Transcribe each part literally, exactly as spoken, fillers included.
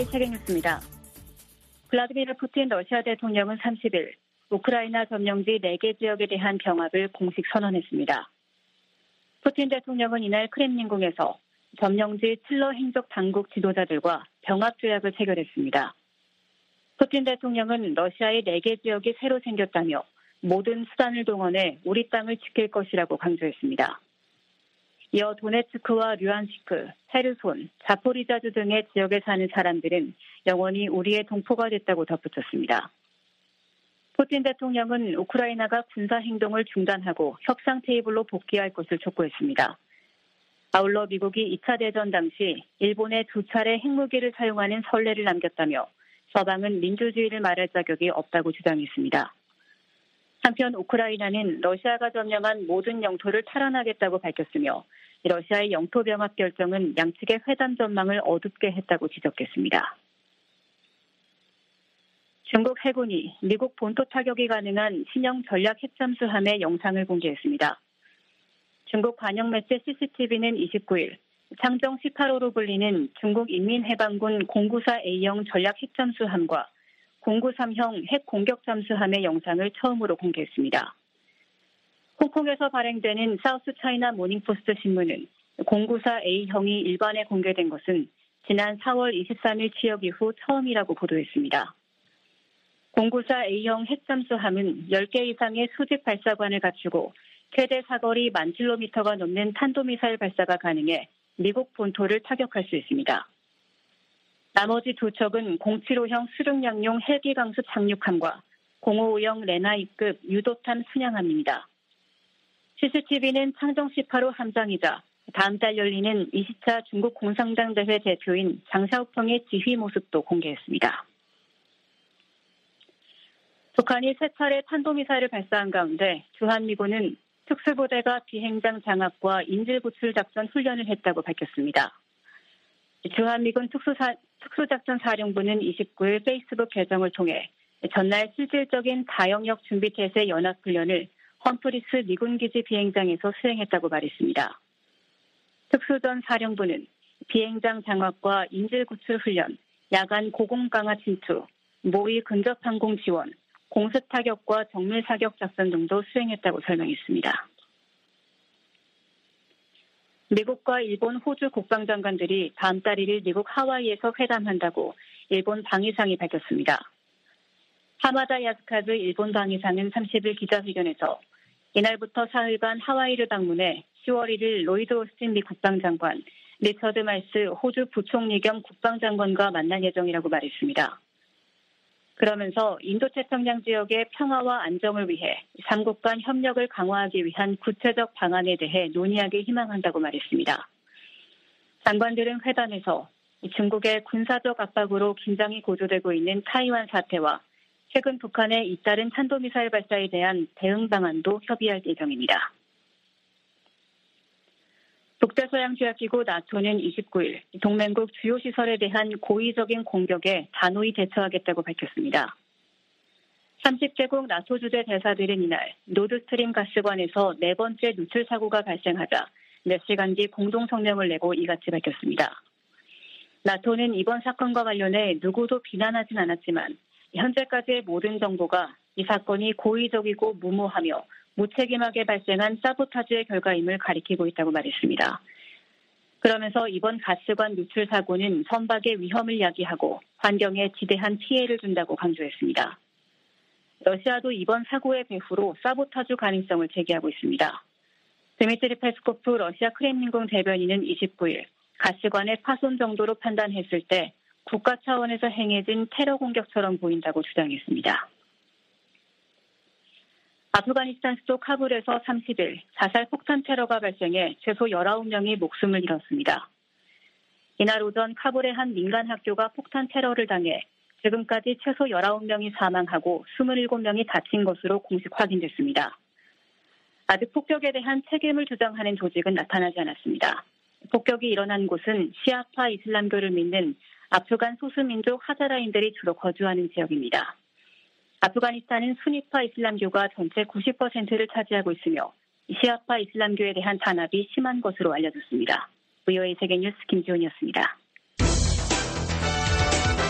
세계뉴스입니다. 블라디미르 푸틴 러시아 대통령은 삼십일 우크라이나 점령지 네 개 지역에 대한 병합을 공식 선언했습니다. 푸틴 대통령은 이날 크렘린궁에서 점령지 칠러 행적 당국 지도자들과 병합 조약을 체결했습니다. 푸틴 대통령은 러시아의 네 개 지역이 새로 생겼다며 모든 수단을 동원해 우리 땅을 지킬 것이라고 강조했습니다. 이어 도네츠크와 류안시크, 헤르손, 자포리자주 등의 지역에 사는 사람들은 영원히 우리의 동포가 됐다고 덧붙였습니다. 푸틴 대통령은 우크라이나가 군사 행동을 중단하고 협상 테이블로 복귀할 것을 촉구했습니다. 아울러 미국이 이 차 대전 당시 일본에 두 차례 핵무기를 사용하는 선례를 남겼다며 서방은 민주주의를 말할 자격이 없다고 주장했습니다. 한편 우크라이나는 러시아가 점령한 모든 영토를 탈환하겠다고 밝혔으며 러시아의 영토 병합 결정은 양측의 회담 전망을 어둡게 했다고 지적했습니다. 중국 해군이 미국 본토 타격이 가능한 신형 전략 핵잠수함의 영상을 공개했습니다. 중국 관영 매체 씨씨티비는 이십구일 창정 십팔 호로 불리는 중국 인민해방군 공구사 A형 전략 핵잠수함과 공구삼형 핵 공격 잠수함의 영상을 처음으로 공개했습니다. 홍콩에서 발행되는 사우스 차이나 모닝포스트 신문은 공구사 A형이 일반에 공개된 것은 지난 사월 이십삼일 취역 이후 처음이라고 보도했습니다. 공구사 A형 핵잠수함은 열 개 이상의 수직 발사관을 갖추고 최대 사거리 만 킬로미터가 넘는 탄도미사일 발사가 가능해 미국 본토를 타격할 수 있습니다. 나머지 두 척은 공칠오형 수륙양용 헬기 강수 착륙함과 공오오형 레나이급 유도탄 순양함입니다. 씨씨티비는 창정 십팔 호 함장이자 다음 달 열리는 이십 차 중국 공산당 대회 대표인 장 샤오펑의 지휘 모습도 공개했습니다. 북한이 세 차례 탄도미사일을 발사한 가운데 주한미군은 특수부대가 비행장 장악과 인질 구출 작전 훈련을 했다고 밝혔습니다. 주한미군 특수사, 특수작전사령부는 이십구일 페이스북 계정을 통해 전날 실질적인 다영역 준비태세 연합훈련을 험프리스 미군기지 비행장에서 수행했다고 말했습니다. 특수전 사령부는 비행장 장악과 인질 구출 훈련, 야간 고공 강화 침투, 모의 근접 항공 지원, 공습 타격과 정밀 사격 작전 등도 수행했다고 설명했습니다. 미국과 일본, 호주 국방장관들이 다음 달 일일 미국 하와이에서 회담한다고 일본 방위상이 밝혔습니다. 하마다 야스카즈 일본 방위상은 삼십일 기자회견에서 이날부터 사흘간 하와이를 방문해 시월 일일 로이드 오스틴 미 국방장관, 리처드 말스 호주 부총리 겸 국방장관과 만날 예정이라고 말했습니다. 그러면서 인도태평양 지역의 평화와 안정을 위해 삼국 간 협력을 강화하기 위한 구체적 방안에 대해 논의하기 희망한다고 말했습니다. 장관들은 회담에서 중국의 군사적 압박으로 긴장이 고조되고 있는 타이완 사태와 최근 북한의 잇따른 탄도미사일 발사에 대한 대응 방안도 협의할 예정입니다. 북대서양조약기구 나토는 이십구일 동맹국 주요 시설에 대한 고의적인 공격에 단호히 대처하겠다고 밝혔습니다. 삼십 개국 나토 주재 대사들은 이날 노드스트림 가스관에서 네 번째 누출 사고가 발생하자 몇 시간 뒤 공동 성명을 내고 이같이 밝혔습니다. 나토는 이번 사건과 관련해 누구도 비난하진 않았지만 현재까지의 모든 정보가 이 사건이 고의적이고 무모하며 무책임하게 발생한 사보타주의 결과임을 가리키고 있다고 말했습니다. 그러면서 이번 가스관 누출 사고는 선박의 위험을 야기하고 환경에 지대한 피해를 준다고 강조했습니다. 러시아도 이번 사고의 배후로 사보타주 가능성을 제기하고 있습니다. 드미트리 페스코프 러시아 크렘린궁 대변인은 이십구일 가스관의 파손 정도로 판단했을 때 국가 차원에서 행해진 테러 공격처럼 보인다고 주장했습니다. 아프가니스탄 수도 카불에서 삼십일 자살 폭탄 테러가 발생해 최소 열아홉 명이 목숨을 잃었습니다. 이날 오전 카불의 한 민간 학교가 폭탄 테러를 당해 지금까지 최소 열아홉 명이 사망하고 이십칠 명이 다친 것으로 공식 확인됐습니다. 아직 폭격에 대한 책임을 주장하는 조직은 나타나지 않았습니다. 폭격이 일어난 곳은 시아파 이슬람교를 믿는 아프간 소수민족 하자라인들이 주로 거주하는 지역입니다. 아프가니스탄은 수니파 이슬람교가 전체 구십 퍼센트를 차지하고 있으며 시아파 이슬람교에 대한 탄압이 심한 것으로 알려졌습니다. 브이오에이 세계뉴스 김지훈이었습니다.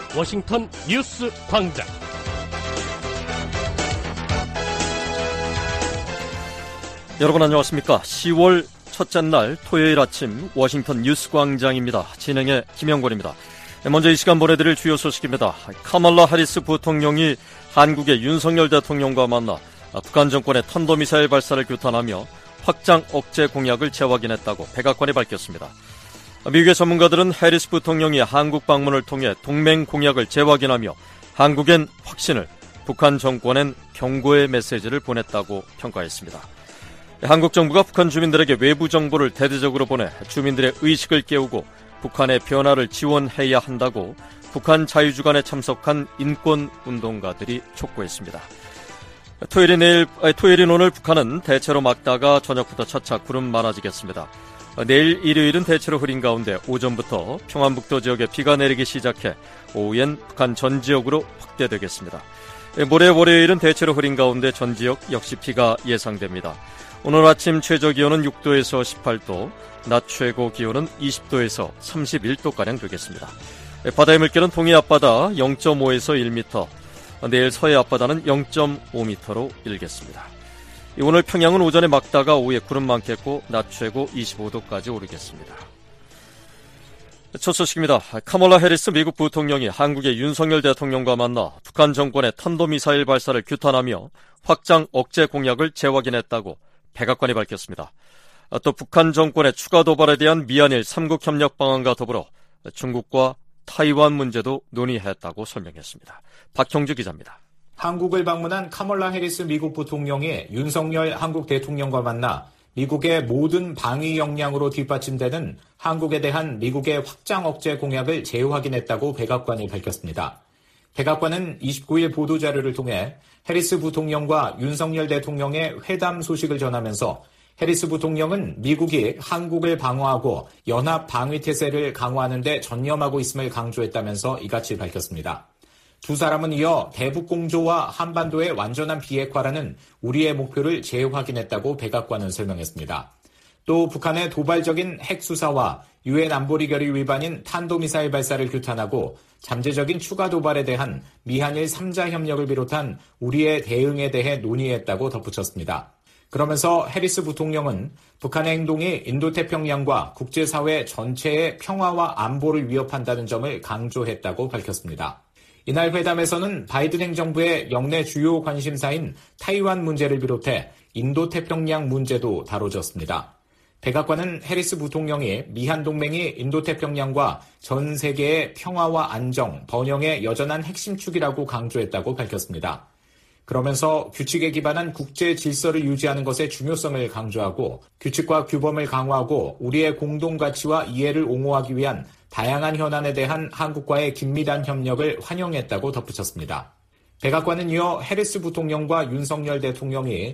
워싱턴 뉴스 광장. 여러분 안녕하십니까? 시월 첫째 날 토요일 아침 워싱턴 뉴스 광장입니다. 진행의 김영권입니다. 먼저 이 시간 보내드릴 주요 소식입니다. 카말라 해리스 부통령이 한국의 윤석열 대통령과 만나 북한 정권의 탄도미사일 발사를 규탄하며 확장 억제 공약을 재확인했다고 백악관이 밝혔습니다. 미국의 전문가들은 해리스 부통령이 한국 방문을 통해 동맹 공약을 재확인하며 한국엔 확신을, 북한 정권엔 경고의 메시지를 보냈다고 평가했습니다. 한국 정부가 북한 주민들에게 외부 정보를 대대적으로 보내 주민들의 의식을 깨우고 북한의 변화를 지원해야 한다고 북한 자유주간에 참석한 인권운동가들이 촉구했습니다. 토요일인 내일, 토요일인 오늘 북한은 대체로 맑다가 저녁부터 차차 구름 많아지겠습니다. 내일 일요일은 대체로 흐린 가운데 오전부터 평안북도 지역에 비가 내리기 시작해 오후엔 북한 전 지역으로 확대되겠습니다. 모레 월요일은 대체로 흐린 가운데 전 지역 역시 비가 예상됩니다. 오늘 아침 최저 기온은 육 도에서 십팔 도, 낮 최고 기온은 이십 도에서 삼십일 도가량 되겠습니다. 바다의 물결은 동해 앞바다 영 점 오에서 일 미터, 내일 서해 앞바다는 영 점 오 미터로 일겠습니다. 오늘 평양은 오전에 맑다가 오후에 구름 많겠고 낮 최고 이십오 도까지 오르겠습니다. 첫 소식입니다. 카멀라 해리스 미국 부통령이 한국의 윤석열 대통령과 만나 북한 정권의 탄도미사일 발사를 규탄하며 확장 억제 공약을 재확인했다고 백악관이 밝혔습니다. 또 북한 정권의 추가 도발에 대한 미한일 삼국 협력 방안과 더불어 중국과 타이완 문제도 논의했다고 설명했습니다. 박형주 기자입니다. 한국을 방문한 카멀라 해리스 미국 부통령이 윤석열 한국 대통령과 만나 미국의 모든 방위 역량으로 뒷받침되는 한국에 대한 미국의 확장 억제 공약을 재확인했다고 백악관이 밝혔습니다. 백악관은 이십구 일 보도자료를 통해 해리스 부통령과 윤석열 대통령의 회담 소식을 전하면서 해리스 부통령은 미국이 한국을 방어하고 연합 방위태세를 강화하는 데 전념하고 있음을 강조했다면서 이같이 밝혔습니다. 두 사람은 이어 대북공조와 한반도의 완전한 비핵화라는 우리의 목표를 재확인했다고 백악관은 설명했습니다. 또 북한의 도발적인 핵수사와 유엔 안보리 결의 위반인 탄도미사일 발사를 규탄하고 잠재적인 추가 도발에 대한 미한일 삼 자 협력을 비롯한 우리의 대응에 대해 논의했다고 덧붙였습니다. 그러면서 해리스 부통령은 북한의 행동이 인도태평양과 국제사회 전체의 평화와 안보를 위협한다는 점을 강조했다고 밝혔습니다. 이날 회담에서는 바이든 행정부의 역내 주요 관심사인 타이완 문제를 비롯해 인도태평양 문제도 다뤄졌습니다. 백악관은 해리스 부통령이 미한 동맹이 인도태평양과 전 세계의 평화와 안정, 번영의 여전한 핵심 축이라고 강조했다고 밝혔습니다. 그러면서 규칙에 기반한 국제 질서를 유지하는 것의 중요성을 강조하고 규칙과 규범을 강화하고 우리의 공동 가치와 이해를 옹호하기 위한 다양한 현안에 대한 한국과의 긴밀한 협력을 환영했다고 덧붙였습니다. 백악관은 이어 해리스 부통령과 윤석열 대통령이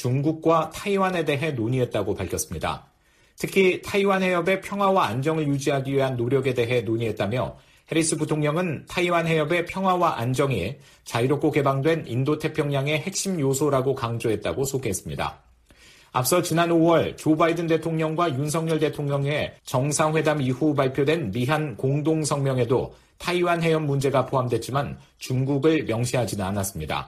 중국과 타이완에 대해 논의했다고 밝혔습니다. 특히 타이완 해협의 평화와 안정을 유지하기 위한 노력에 대해 논의했다며 해리스 부통령은 타이완 해협의 평화와 안정이 자유롭고 개방된 인도태평양의 핵심 요소라고 강조했다고 소개했습니다. 앞서 지난 오월 조 바이든 대통령과 윤석열 대통령의 정상회담 이후 발표된 미한 공동성명에도 타이완 해협 문제가 포함됐지만 중국을 명시하지는 않았습니다.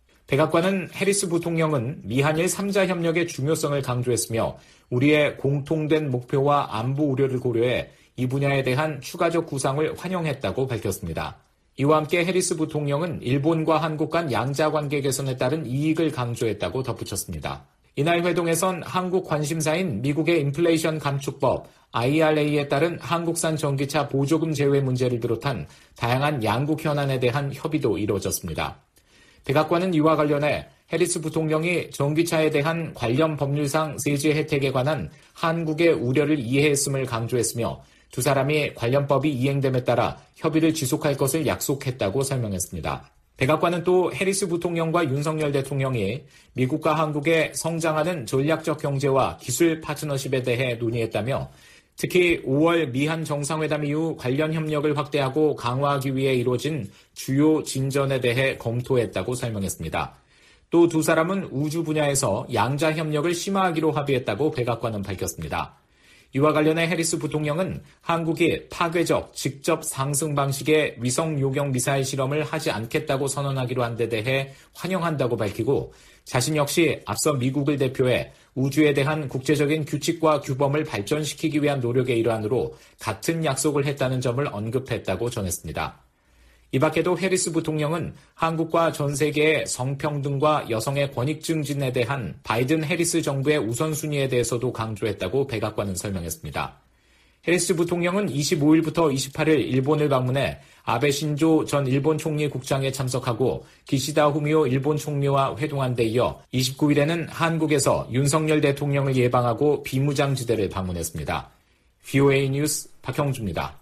백악관은 해리스 부통령은 미한일 삼 자 협력의 중요성을 강조했으며 우리의 공통된 목표와 안보 우려를 고려해 이 분야에 대한 추가적 구상을 환영했다고 밝혔습니다. 이와 함께 해리스 부통령은 일본과 한국 간 양자 관계 개선에 따른 이익을 강조했다고 덧붙였습니다. 이날 회동에선 한국 관심사인 미국의 인플레이션 감축법 아이알에이에 따른 한국산 전기차 보조금 제외 문제를 비롯한 다양한 양국 현안에 대한 협의도 이루어졌습니다. 백악관은 이와 관련해 해리스 부통령이 전기차에 대한 관련 법률상 세제 혜택에 관한 한국의 우려를 이해했음을 강조했으며 두 사람이 관련법이 이행됨에 따라 협의를 지속할 것을 약속했다고 설명했습니다. 백악관은 또 해리스 부통령과 윤석열 대통령이 미국과 한국의 성장하는 전략적 경제와 기술 파트너십에 대해 논의했다며 특히 오월 미한 정상회담 이후 관련 협력을 확대하고 강화하기 위해 이루어진 주요 진전에 대해 검토했다고 설명했습니다. 또 두 사람은 우주 분야에서 양자 협력을 심화하기로 합의했다고 백악관은 밝혔습니다. 이와 관련해 해리스 부통령은 한국이 파괴적, 직접 상승 방식의 위성 요격 미사일 실험을 하지 않겠다고 선언하기로 한 데 대해 환영한다고 밝히고 자신 역시 앞서 미국을 대표해 우주에 대한 국제적인 규칙과 규범을 발전시키기 위한 노력의 일환으로 같은 약속을 했다는 점을 언급했다고 전했습니다. 이 밖에도 해리스 부통령은 한국과 전 세계의 성평등과 여성의 권익 증진에 대한 바이든 해리스 정부의 우선순위에 대해서도 강조했다고 백악관은 설명했습니다. 해리스 부통령은 이십오일부터 이십팔일 일본을 방문해 아베 신조 전 일본 총리 국장에 참석하고 기시다 후미오 일본 총리와 회동한 데 이어 이십구일에는 한국에서 윤석열 대통령을 예방하고 비무장지대를 방문했습니다. 브이오에이 뉴스 박형주입니다.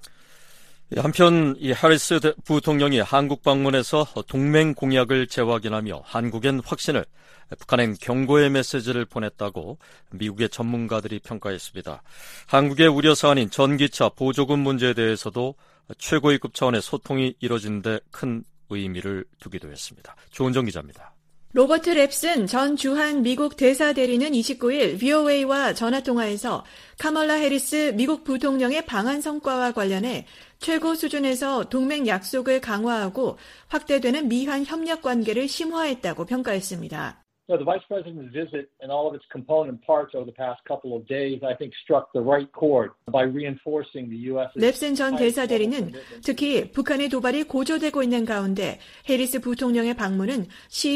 한편 이 해리스 부통령이 한국 방문해서 동맹 공약을 재확인하며 한국엔 확신을, 북한엔 경고의 메시지를 보냈다고 미국의 전문가들이 평가했습니다. 한국의 우려 사안인 전기차 보조금 문제에 대해서도 최고위급 차원의 소통이 이뤄진 데 큰 의미를 두기도 했습니다. 조은정 기자입니다. 로버트 랩슨 전 주한 미국 대사대리는 이십구일 브이오에이와 전화통화에서 카멀라 해리스 미국 부통령의 방한 성과와 관련해 최고 수준에서 동맹 약속을 강화하고 확대되는 미한 협력 관계를 심화했다고 평가했습니다. No, the Vice President's visit and all of its component parts over the past couple of days, I think, struck the right chord by reinforcing the 유에스의 랩슨 전 대사대리는 특히 북한의 도발이 고조되고 있는 가운데 해리스 부통령의 방문은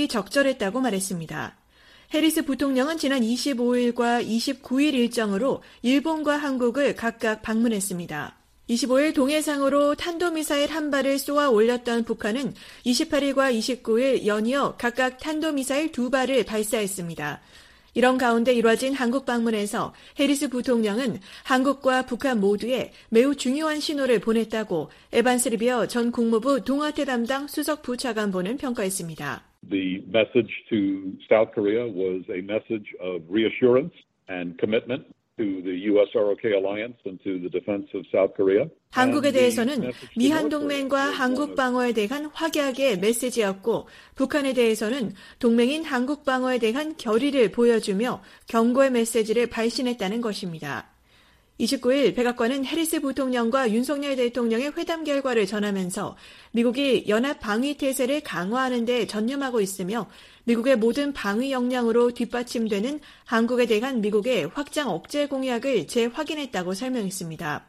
시적절했다고 말했습니다. 해리스 부통령은 지난 이십오일과 이십구일 일정으로 일본과 한국을 각각 방문했습니다. 이십오일 동해상으로 탄도미사일 한 발을 쏘아 올렸던 북한은 이십팔일과 이십구일 연이어 각각 탄도미사일 두 발을 발사했습니다. 이런 가운데 이뤄진 한국 방문에서 해리스 부통령은 한국과 북한 모두에 매우 중요한 신호를 보냈다고 에반스 리비어 전 국무부 동아태 담당 수석 부차관보는 평가했습니다. The message to South Korea was a message of reassurance and commitment. to the 유에스아르오케이 alliance and to the defense of South Korea. 한국에 대해서는 미한 동맹과 한국 방어에 대한 확약의 메시지였고 북한에 대해서는 동맹인 한국 방어에 대한 결의를 보여주며 경고의 메시지를 발신했다는 것입니다. 이십구일 백악관은 해리스 부통령과 윤석열 대통령의 회담 결과를 전하면서 미국이 연합 방위 태세를 강화하는 데 전념하고 있으며 미국의 모든 방위 역량으로 뒷받침되는 한국에 대한 미국의 확장 억제 공약을 재확인했다고 설명했습니다.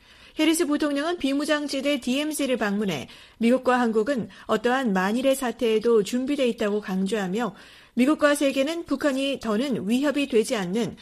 해리스 부통령은 비무장지대 디엠지를 방문해 미국과 한국은 어떠한 만일의 사태에도 준비되어 있다고 강조하며 미국과 세계는 북한이 더는 위협이 되지 않는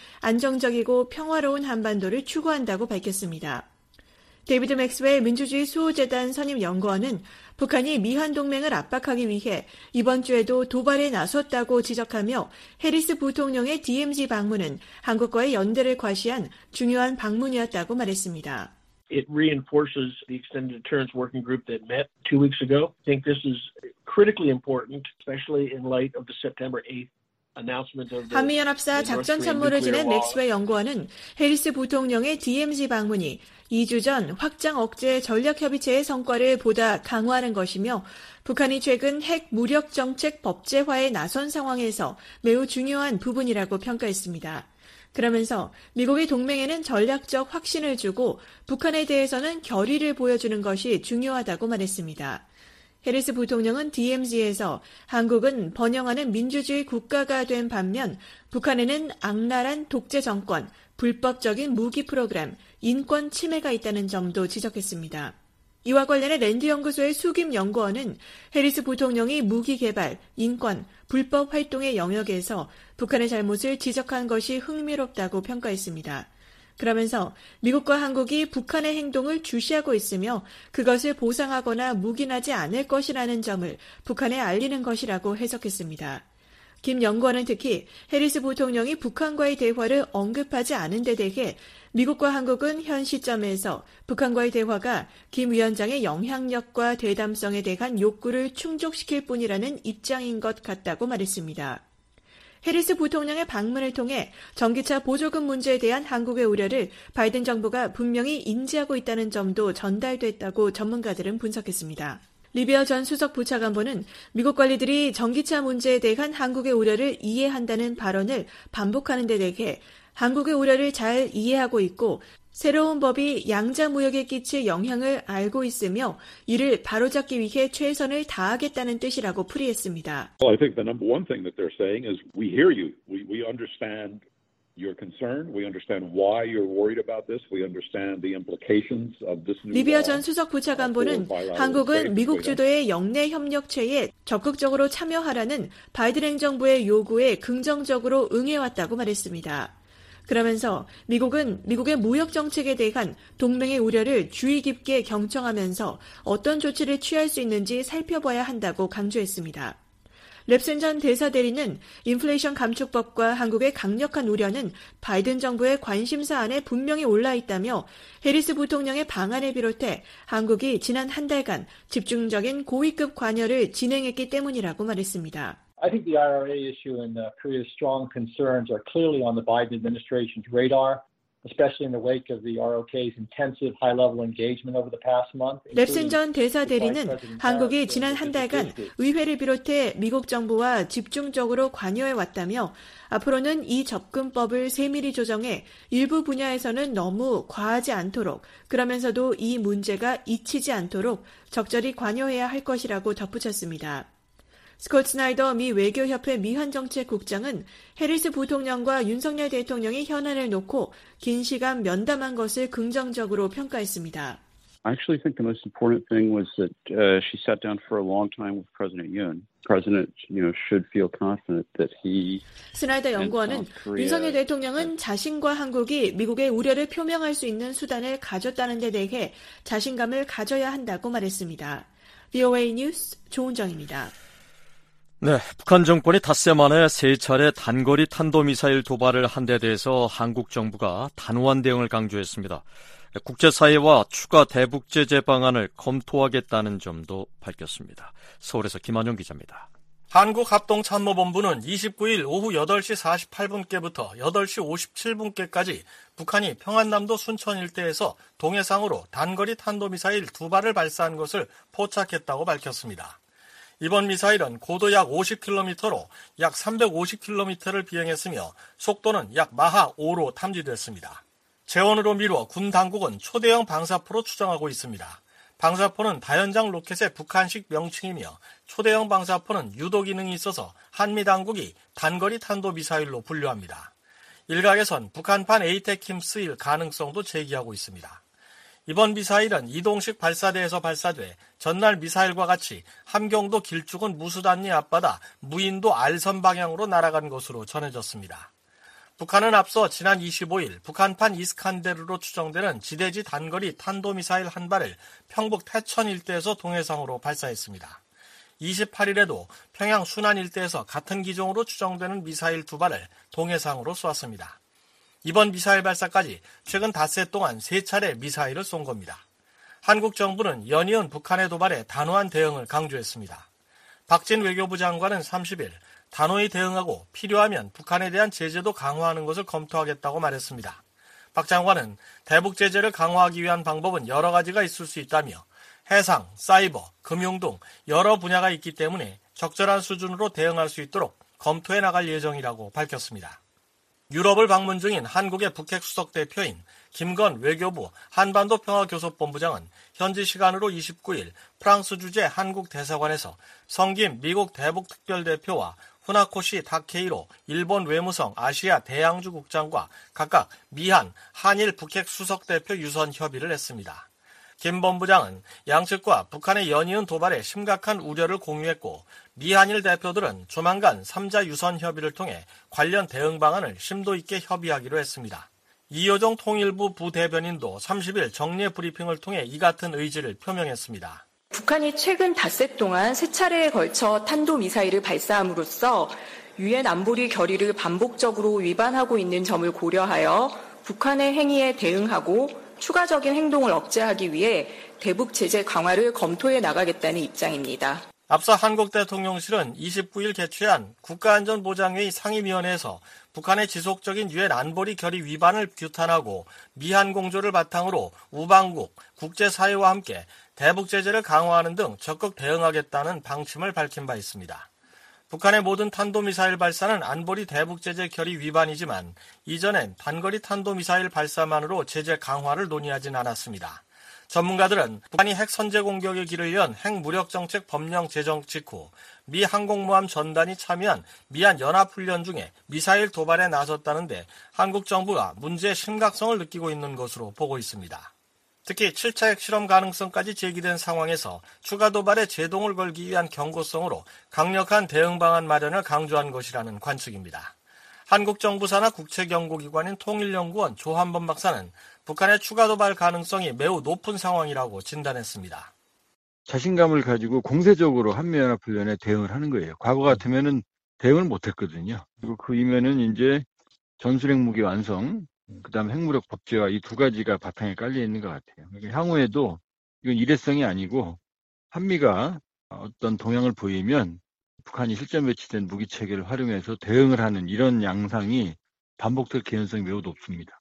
안정적이고 평화로운 한반도를 추구한다고 밝혔습니다. 데이비드 맥스웰 민주주의 수호재단 선임연구원은 북한이 미한 동맹을 압박하기 위해 이번 주에도 도발에 나섰다고 지적하며 해리스 부통령의 디엠지 방문은 한국과의 연대를 과시한 중요한 방문이었다고 말했습니다. It reinforces the Extended Deterrence Working Group that met two weeks ago. I think this is critically important, especially in light of the September eighth announcement of the 한미연합사 작전 참모를 지낸 맥스웰 연구원은 해리스 부통령의 디엠지 방문이 이 주 전 확장 억제 전략협의체의 성과를 보다 강화하는 것이며 북한이 최근 핵 무력 정책 법제화에 나선 상황에서 매우 중요한 부분이라고 평가했습니다. 그러면서 미국의 동맹에는 전략적 확신을 주고 북한에 대해서는 결의를 보여주는 것이 중요하다고 말했습니다. 해리스 부통령은 디엠지에서 한국은 번영하는 민주주의 국가가 된 반면 북한에는 악랄한 독재 정권, 불법적인 무기 프로그램, 인권 침해가 있다는 점도 지적했습니다. 이와 관련해 랜드 연구소의 수김 연구원은 해리스 부통령이 무기 개발, 인권, 불법 활동의 영역에서 북한의 잘못을 지적한 것이 흥미롭다고 평가했습니다. 그러면서 미국과 한국이 북한의 행동을 주시하고 있으며 그것을 보상하거나 묵인하지 않을 것이라는 점을 북한에 알리는 것이라고 해석했습니다. 김 연구원은 특히 해리스 부통령이 북한과의 대화를 언급하지 않은 데 대해 미국과 한국은 현 시점에서 북한과의 대화가 김 위원장의 영향력과 대담성에 대한 욕구를 충족시킬 뿐이라는 입장인 것 같다고 말했습니다. 해리스 부통령의 방문을 통해 전기차 보조금 문제에 대한 한국의 우려를 바이든 정부가 분명히 인지하고 있다는 점도 전달됐다고 전문가들은 분석했습니다. 리비아 전 수석 부차관보는 미국 관리들이 전기차 문제에 대한 한국의 우려를 이해한다는 발언을 반복하는 데 대해 한국의 우려를 잘 이해하고 있고 새로운 법이 양자 무역에 끼칠 영향을 알고 있으며 이를 바로잡기 위해 최선을 다하겠다는 뜻이라고 풀이했습니다. Well, I think the number one thing that they're saying is we hear you. We, we understand your concern. We understand why you're worried about this. We understand the implications of this new law. 리비아 전 수석 부차관보는 한국은 미국 주도의 영내 협력체에 적극적으로 참여하라는 바이든 행정부의 요구에 긍정적으로 응해왔다고 말했습니다. 그러면서 미국은 미국의 무역 정책에 대한 동맹의 우려를 주의 깊게 경청하면서 어떤 조치를 취할 수 있는지 살펴봐야 한다고 강조했습니다. 랩슨 전 대사 대리는 인플레이션 감축법과 한국의 강력한 우려는 바이든 정부의 관심사 안에 분명히 올라 있다며 해리스 부통령의 방안을 비롯해 한국이 지난 한 달간 집중적인 고위급 관여를 진행했기 때문이라고 말했습니다. I think the I R A issue and uh, Korea's strong concerns are clearly on the Biden administration's radar, especially in the wake of the R O K's intensive high-level engagement over the past month. 랩슨 전 대사 대리는 한국이 지난 한 달간 의회를 비롯해 미국 정부와 집중적으로 관여해 왔다며 앞으로는 이 접근법을 세밀히 조정해 일부 분야에서는 너무 과하지 않도록 그러면서도 이 문제가 잊히지 않도록 적절히 관여해야 할 것이라고 덧붙였습니다. 스콧 스나이더 미 외교협회 미환정책국장은 해리스 부통령과 윤석열 대통령이 현안을 놓고 긴 시간 면담한 것을 긍정적으로 평가했습니다. I actually think the most important thing was that uh, she sat down for a long time with President Yoon. President, you know, should feel confident that he. 스나이더 연구원은 윤석열 대통령은 자신과 한국이 미국의 우려를 표명할 수 있는 수단을 가졌다는 데 대해 자신감을 가져야 한다고 말했습니다. 브이오에이 뉴스 조은정입니다. 네, 북한 정권이 닷새 만에 세 차례 단거리 탄도미사일 도발을 한 데 대해서 한국 정부가 단호한 대응을 강조했습니다. 국제사회와 추가 대북 제재 방안을 검토하겠다는 점도 밝혔습니다. 서울에서 김한용 기자입니다. 한국합동참모본부는 이십구일 오후 여덟 시 사십팔 분께부터 여덟 시 오십칠 분께까지 북한이 평안남도 순천 일대에서 동해상으로 단거리 탄도미사일 두 발을 발사한 것을 포착했다고 밝혔습니다. 이번 미사일은 고도 약 오십 킬로미터로 약 삼백오십 킬로미터를 비행했으며 속도는 약 마하 오로 탐지됐습니다. 재원으로 미루어 군 당국은 초대형 방사포로 추정하고 있습니다. 방사포는 다연장 로켓의 북한식 명칭이며 초대형 방사포는 유도 기능이 있어서 한미 당국이 단거리 탄도미사일로 분류합니다. 일각에선 북한판 에이테킴 쓰일 가능성도 제기하고 있습니다. 이번 미사일은 이동식 발사대에서 발사돼 전날 미사일과 같이 함경도 길쭉은 무수단리 앞바다 무인도 알선 방향으로 날아간 것으로 전해졌습니다. 북한은 앞서 지난 이십오일 북한판 이스칸데르로 추정되는 지대지 단거리 탄도미사일 한 발을 평북 태천 일대에서 동해상으로 발사했습니다. 이십팔일에도 평양 순안 일대에서 같은 기종으로 추정되는 미사일 두 발을 동해상으로 쏘았습니다. 이번 미사일 발사까지 최근 닷새 동안 세 차례 미사일을 쏜 겁니다. 한국 정부는 연이은 북한의 도발에 단호한 대응을 강조했습니다. 박진 외교부 장관은 삼십일 단호히 대응하고 필요하면 북한에 대한 제재도 강화하는 것을 검토하겠다고 말했습니다. 박 장관은 대북 제재를 강화하기 위한 방법은 여러 가지가 있을 수 있다며 해상, 사이버, 금융 등 여러 분야가 있기 때문에 적절한 수준으로 대응할 수 있도록 검토해 나갈 예정이라고 밝혔습니다. 유럽을 방문 중인 한국의 북핵 수석 대표인 김건 외교부 한반도 평화교섭본부장은 현지 시간으로 이십구일 프랑스 주재 한국 대사관에서 성김 미국 대북 특별대표와 후나코시 다케이로 일본 외무성 아시아 대양주 국장과 각각 미한, 한일 북핵 수석 대표 유선 협의를 했습니다. 김 본부장은 양측과 북한의 연이은 도발에 심각한 우려를 공유했고 미한일 대표들은 조만간 삼자 유선 협의를 통해 관련 대응 방안을 심도 있게 협의하기로 했습니다. 이효정 통일부 부대변인도 삼십일 정례 브리핑을 통해 이 같은 의지를 표명했습니다. 북한이 최근 닷새 동안 세 차례에 걸쳐 탄도미사일을 발사함으로써 유엔 안보리 결의를 반복적으로 위반하고 있는 점을 고려하여 북한의 행위에 대응하고 추가적인 행동을 억제하기 위해 대북 제재 강화를 검토해 나가겠다는 입장입니다. 앞서 한국 대통령실은 이십구일 개최한 국가안전보장회의 상임위원회에서 북한의 지속적인 유엔 안보리 결의 위반을 규탄하고 미한 공조를 바탕으로 우방국, 국제사회와 함께 대북 제재를 강화하는 등 적극 대응하겠다는 방침을 밝힌 바 있습니다. 북한의 모든 탄도미사일 발사는 안보리 대북 제재 결의 위반이지만 이전엔 단거리 탄도미사일 발사만으로 제재 강화를 논의하진 않았습니다. 전문가들은 북한이 핵 선제 공격의 길을 연 핵무력정책 법령 제정 직후 미 항공모함 전단이 참여한 미한 연합훈련 중에 미사일 도발에 나섰다는데 한국 정부가 문제의 심각성을 느끼고 있는 것으로 보고 있습니다. 특히 칠 차 핵실험 가능성까지 제기된 상황에서 추가 도발에 제동을 걸기 위한 경고성으로 강력한 대응 방안 마련을 강조한 것이라는 관측입니다. 한국 정부 산하 국책연구기관인 통일연구원 조한범 박사는 북한의 추가 도발 가능성이 매우 높은 상황이라고 진단했습니다. 자신감을 가지고 공세적으로 한미연합훈련에 대응을 하는 거예요. 과거 같으면은 대응을 못했거든요. 그리고 그 이면은 이제 전술핵 무기 완성, 그다음 핵무력 법제화 이 두 가지가 바탕에 깔려 있는 것 같아요. 그러니까 향후에도 이건 일회성이 아니고 한미가 어떤 동향을 보이면 북한이 실전 배치된 무기 체계를 활용해서 대응을 하는 이런 양상이 반복될 개연성이 매우 높습니다.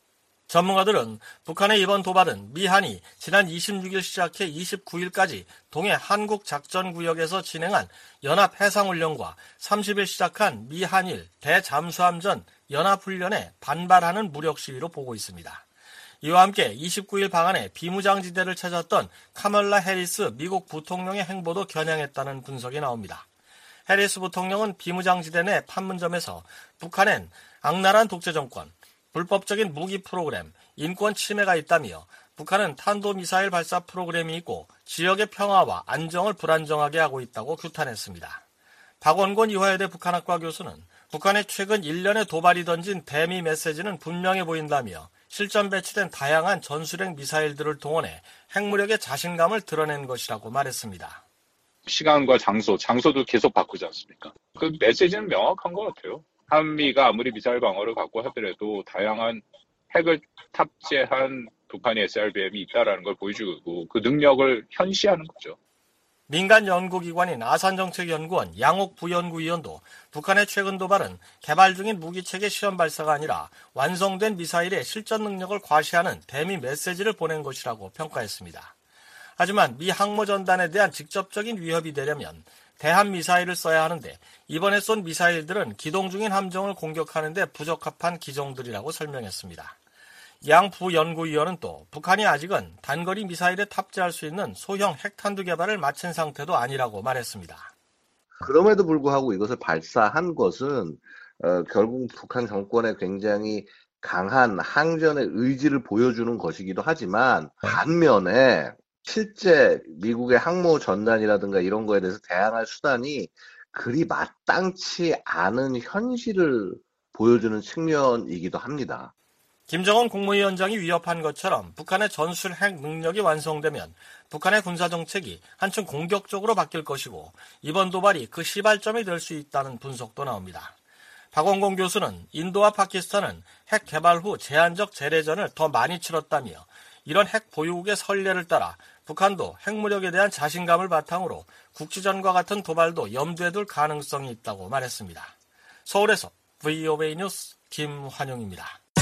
전문가들은 북한의 이번 도발은 미한이 지난 이십육 일 시작해 이십구 일까지 동해 한국작전구역에서 진행한 연합해상훈련과 삼십 일 시작한 미한일 대잠수함전 연합훈련에 반발하는 무력시위로 보고 있습니다. 이와 함께 이십구 일 방한에 비무장지대를 찾았던 카멀라 해리스 미국 부통령의 행보도 겨냥했다는 분석이 나옵니다. 해리스 부통령은 비무장지대 내 판문점에서 북한엔 악랄한 독재정권, 불법적인 무기 프로그램, 인권 침해가 있다며 북한은 탄도미사일 발사 프로그램이 있고 지역의 평화와 안정을 불안정하게 하고 있다고 규탄했습니다. 박원권 이화여대 북한학과 교수는 북한의 최근 일련의 도발이 던진 대미 메시지는 분명해 보인다며 실전 배치된 다양한 전술핵 미사일들을 동원해 핵무력의 자신감을 드러낸 것이라고 말했습니다. 시간과 장소, 장소도 계속 바꾸지 않습니까? 그 메시지는 명확한 것 같아요. 한미가 아무리 미사일 방어를 갖고 하더라도 다양한 핵을 탑재한 북한의 에스알비엠이 있다는 걸 보여주고 그 능력을 현시하는 거죠. 민간 연구기관인 아산정책연구원 양옥 부연구위원도 북한의 최근 도발은 개발 중인 무기체계 시험 발사가 아니라 완성된 미사일의 실전 능력을 과시하는 대미 메시지를 보낸 것이라고 평가했습니다. 하지만 미 항모전단에 대한 직접적인 위협이 되려면 대한 미사일을 써야 하는데 이번에 쏜 미사일들은 기동 중인 함정을 공격하는 데 부적합한 기종들이라고 설명했습니다. 양 부연구위원은 또 북한이 아직은 단거리 미사일에 탑재할 수 있는 소형 핵탄두 개발을 마친 상태도 아니라고 말했습니다. 그럼에도 불구하고 이것을 발사한 것은 어, 결국 북한 정권의 굉장히 강한 항전의 의지를 보여주는 것이기도 하지만 반면에 실제 미국의 항모 전단이라든가 이런 거에 대해서 대항할 수단이 그리 마땅치 않은 현실을 보여주는 측면이기도 합니다. 김정은 국무위원장이 위협한 것처럼 북한의 전술 핵 능력이 완성되면 북한의 군사정책이 한층 공격적으로 바뀔 것이고 이번 도발이 그 시발점이 될 수 있다는 분석도 나옵니다. 박원공 교수는 인도와 파키스탄은 핵 개발 후 제한적 재래전을 더 많이 치렀다며 이런 핵 보유국의 선례를 따라 북한도 핵무력에 대한 자신감을 바탕으로 국지전과 같은 도발도 염두에 둘 가능성이 있다고 말했습니다. 서울에서 브이오에이 뉴스 김환용입니다.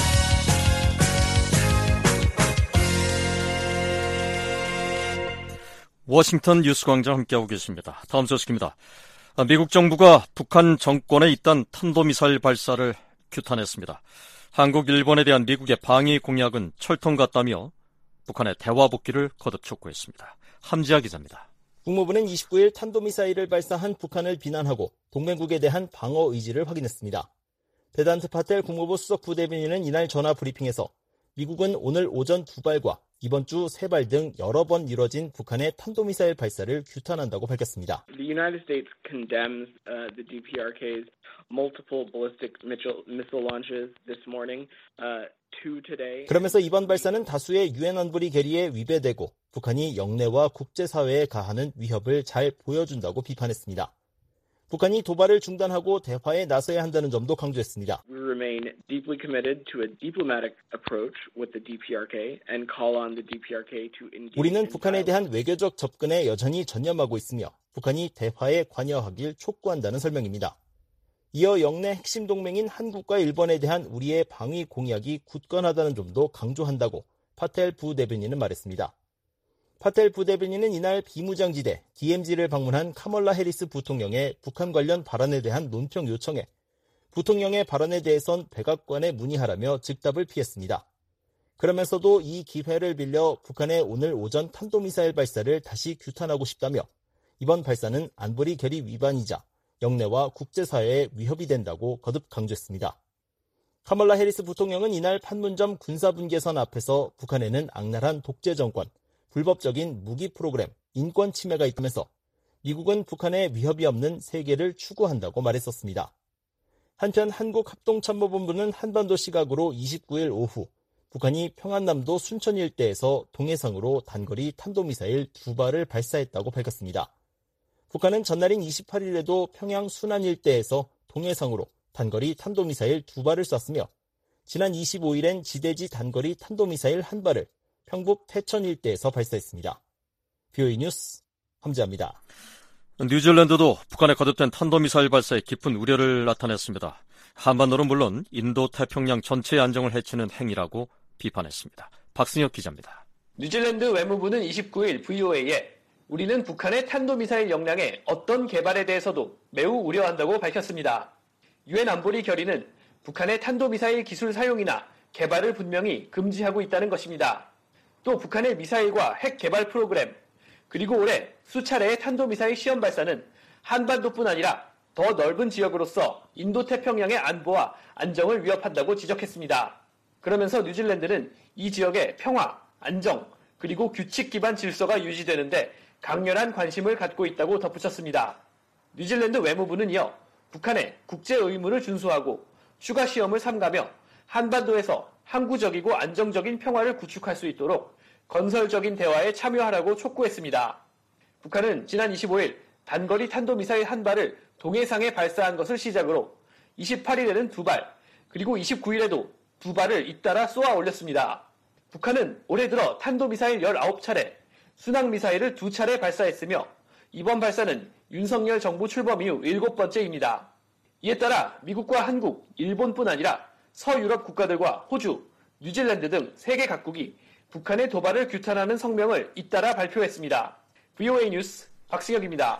워싱턴 뉴스광장 함께하고 계십니다. 다음 소식입니다. 미국 정부가 북한 정권에 있던 탄도미사일 발사를 규탄했습니다. 한국, 일본에 대한 미국의 방위 공약은 철통 같다며 북한의 대화 복귀를 거듭 촉구했습니다. 함지아 기자입니다. 국무부는 이십구 일 탄도미사일을 발사한 북한을 비난하고 동맹국에 대한 방어 의지를 확인했습니다. 베단트 파텔 국무부 수석 부대변인은 이날 전화 브리핑에서 미국은 오늘 오전 두 발과 이번 주 세 발 등 여러 번 이뤄진 북한의 탄도미사일 발사를 규탄한다고 밝혔습니다. The United States condemns uh, the 디피아르케이's multiple ballistic missile launches this morning uh, to today. 그러면서 이번 발사는 다수의 유엔 안보리 결의에 위배되고 북한이 영내와 국제사회에 가하는 위협을 잘 보여준다고 비판했습니다. 북한이 도발을 중단하고 대화에 나서야 한다는 점도 강조했습니다. We remain deeply committed to a diplomatic approach with the 디피아르케이 and call on the 디피아르케이 to engage. 우리는 북한에 대한 외교적 접근에 여전히 전념하고 있으며 북한이 대화에 관여하길 촉구한다는 설명입니다. 이어 영내 핵심 동맹인 한국과 일본에 대한 우리의 방위 공약이 굳건하다는 점도 강조한다고 파텔 부대변인은 말했습니다. 파텔 부대변인은 이날 비무장지대 디엠지를 방문한 카멀라 해리스 부통령의 북한 관련 발언에 대한 논평 요청에 부통령의 발언에 대해선 백악관에 문의하라며 즉답을 피했습니다. 그러면서도 이 기회를 빌려 북한의 오늘 오전 탄도미사일 발사를 다시 규탄하고 싶다며 이번 발사는 안보리 결의 위반이자 영내와 국제사회에 위협이 된다고 거듭 강조했습니다. 카멀라 해리스 부통령은 이날 판문점 군사분계선 앞에서 북한에는 악랄한 독재 정권, 불법적인 무기 프로그램, 인권 침해가 있다면서 미국은 북한에 위협이 없는 세계를 추구한다고 말했었습니다. 한편 한국합동참모본부는 한반도 시각으로 이십구일 오후 북한이 평안남도 순천 일대에서 동해상으로 단거리 탄도미사일 두 발을 발사했다고 밝혔습니다. 북한은 전날인 이십팔일에도 평양 순안 일대에서 동해상으로 단거리 탄도미사일 두 발을 쐈으며 지난 이십오일엔 지대지 단거리 탄도미사일 한 발을 평북 태천 일대에서 발사했습니다. 비오이 뉴스 함재합니다. 뉴질랜드도 북한에 거듭된 탄도미사일 발사에 깊은 우려를 나타냈습니다. 한반도는 물론 인도 태평양 전체의 안정을 해치는 행위라고 비판했습니다. 박승혁 기자입니다. 뉴질랜드 외무부는 이십구일 브이오에이에 우리는 북한의 탄도미사일 역량의 어떤 개발에 대해서도 매우 우려한다고 밝혔습니다. 유엔 안보리 결의는 북한의 탄도미사일 기술 사용이나 개발을 분명히 금지하고 있다는 것입니다. 또 북한의 미사일과 핵 개발 프로그램, 그리고 올해 수차례의 탄도미사일 시험 발사는 한반도뿐 아니라 더 넓은 지역으로서 인도태평양의 안보와 안정을 위협한다고 지적했습니다. 그러면서 뉴질랜드는 이 지역의 평화, 안정, 그리고 규칙 기반 질서가 유지되는데 강렬한 관심을 갖고 있다고 덧붙였습니다. 뉴질랜드 외무부는 이어 북한의 국제 의무를 준수하고 추가 시험을 삼가며 한반도에서 항구적이고 안정적인 평화를 구축할 수 있도록 건설적인 대화에 참여하라고 촉구했습니다. 북한은 지난 이십오일 단거리 탄도미사일 한 발을 동해상에 발사한 것을 시작으로 이십팔일에는 두 발, 그리고 이십구일에도 두 발을 잇따라 쏘아 올렸습니다. 북한은 올해 들어 탄도미사일 열아홉 차례, 순항미사일을 두 차례 발사했으며 이번 발사는 윤석열 정부 출범 이후 일곱 번째입니다. 이에 따라 미국과 한국, 일본뿐 아니라 서유럽 국가들과 호주, 뉴질랜드 등 세계 각국이 북한의 도발을 규탄하는 성명을 잇따라 발표했습니다. 브이오에이 뉴스 박승혁입니다.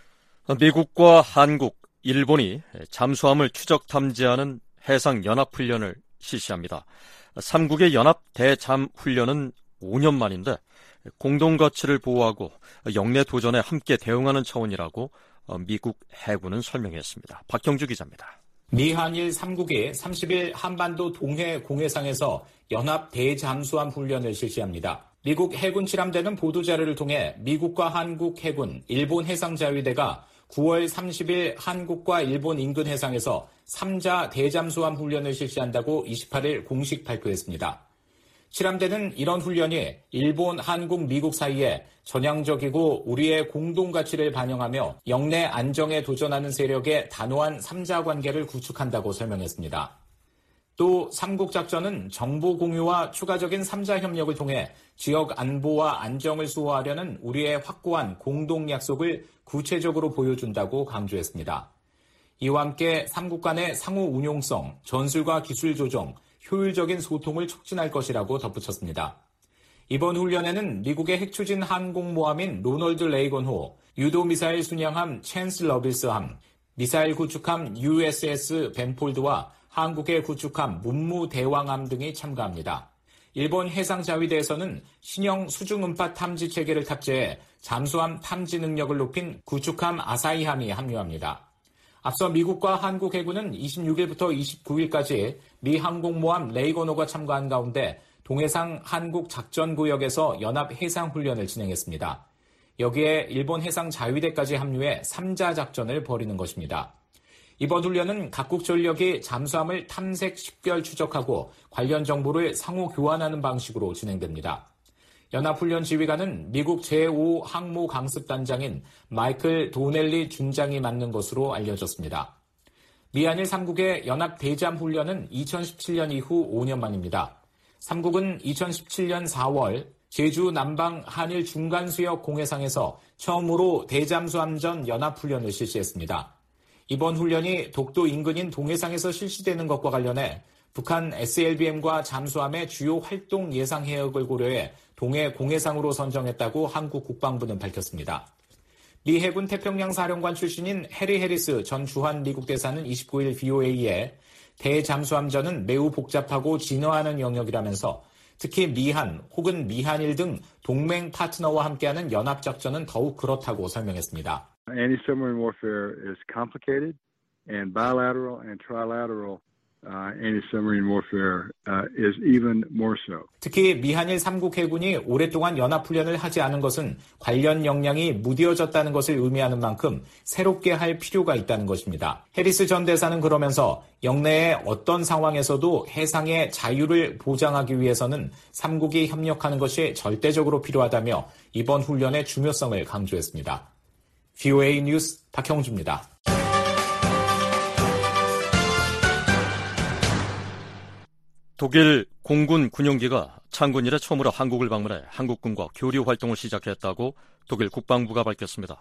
미국과 한국, 일본이 잠수함을 추적 탐지하는 해상연합훈련을 실시합니다. 삼국의 연합 대잠훈련은 오 년 만인데 공동가치를 보호하고 영내 도전에 함께 대응하는 차원이라고 미국 해군은 설명했습니다. 박경주 기자입니다. 미한일 삼국이 삼십일 한반도 동해 공해상에서 연합 대잠수함 훈련을 실시합니다. 미국 해군 칠함대는 보도자료를 통해 미국과 한국 해군, 일본 해상자위대가 구월 삼십일 한국과 일본 인근 해상에서 삼자 대잠수함 훈련을 실시한다고 이십팔일 공식 발표했습니다. 칠함대는 이런 훈련이 일본, 한국, 미국 사이에 전향적이고 우리의 공동가치를 반영하며 영내 안정에 도전하는 세력의 단호한 삼자 관계를 구축한다고 설명했습니다. 또 삼국작전은 정보 공유와 추가적인 삼자 협력을 통해 지역 안보와 안정을 수호하려는 우리의 확고한 공동 약속을 구체적으로 보여준다고 강조했습니다. 이와 함께 삼국 간의 상호 운용성, 전술과 기술 조정, 효율적인 소통을 촉진할 것이라고 덧붙였습니다. 이번 훈련에는 미국의 핵추진 항공모함인 로널드 레이건호, 유도미사일 순양함 챈스 러빌스함, 미사일 구축함 유에스에스 벤폴드와 한국의 구축함 문무대왕함 등이 참가합니다. 일본 해상자위대에서는 신형 수중음파 탐지 체계를 탑재해 잠수함 탐지 능력을 높인 구축함 아사히함이 합류합니다. 앞서 미국과 한국 해군은 이십육일부터 이십구일까지 미 항공모함 레이건호가 참가한 가운데 동해상 한국 작전구역에서 연합 해상훈련을 진행했습니다. 여기에 일본 해상자위대까지 합류해 삼자 작전을 벌이는 것입니다. 이번 훈련은 각국 전력이 잠수함을 탐색 식별 추적하고 관련 정보를 상호 교환하는 방식으로 진행됩니다. 연합훈련 지휘관은 미국 제오 항모 강습단장인 마이클 도넬리 준장이 맡는 것으로 알려졌습니다. 미한일 삼국의 연합 대잠 훈련은 이천십칠년 이후 오 년 만입니다. 삼국은 이천십칠년 사월 제주 남방 한일 중간수역 공해상에서 처음으로 대잠수함전 연합훈련을 실시했습니다. 이번 훈련이 독도 인근인 동해상에서 실시되는 것과 관련해 북한 에스엘비엠과 잠수함의 주요 활동 예상 해역을 고려해 동해 공해상으로 선정했다고 한국 국방부는 밝혔습니다. 미 해군 태평양 사령관 출신인 해리 해리스 전 주한 미국 대사는 이십구일 브이오에이에 대잠수함전은 매우 복잡하고 진화하는 영역이라면서 특히 미한 혹은 미한일 등 동맹 파트너와 함께하는 연합작전은 더욱 그렇다고 설명했습니다. Anti-submarine warfare is complicated and bilateral and trilateral Uh, anti-submarine warfare uh, is even more so. 특히 미한일 삼국 해군이 오랫동안 연합훈련을 하지 않은 것은 관련 역량이 무뎌졌다는 것을 의미하는 만큼 새롭게 할 필요가 있다는 것입니다. 해리스 전 대사는 그러면서 영내의 어떤 상황에서도 해상의 자유를 보장하기 위해서는 삼국이 협력하는 것이 절대적으로 필요하다며 이번 훈련의 중요성을 강조했습니다. 브이오에이 뉴스 박형주입니다. 독일 공군 군용기가 창군 이래 처음으로 한국을 방문해 한국군과 교류 활동을 시작했다고 독일 국방부가 밝혔습니다.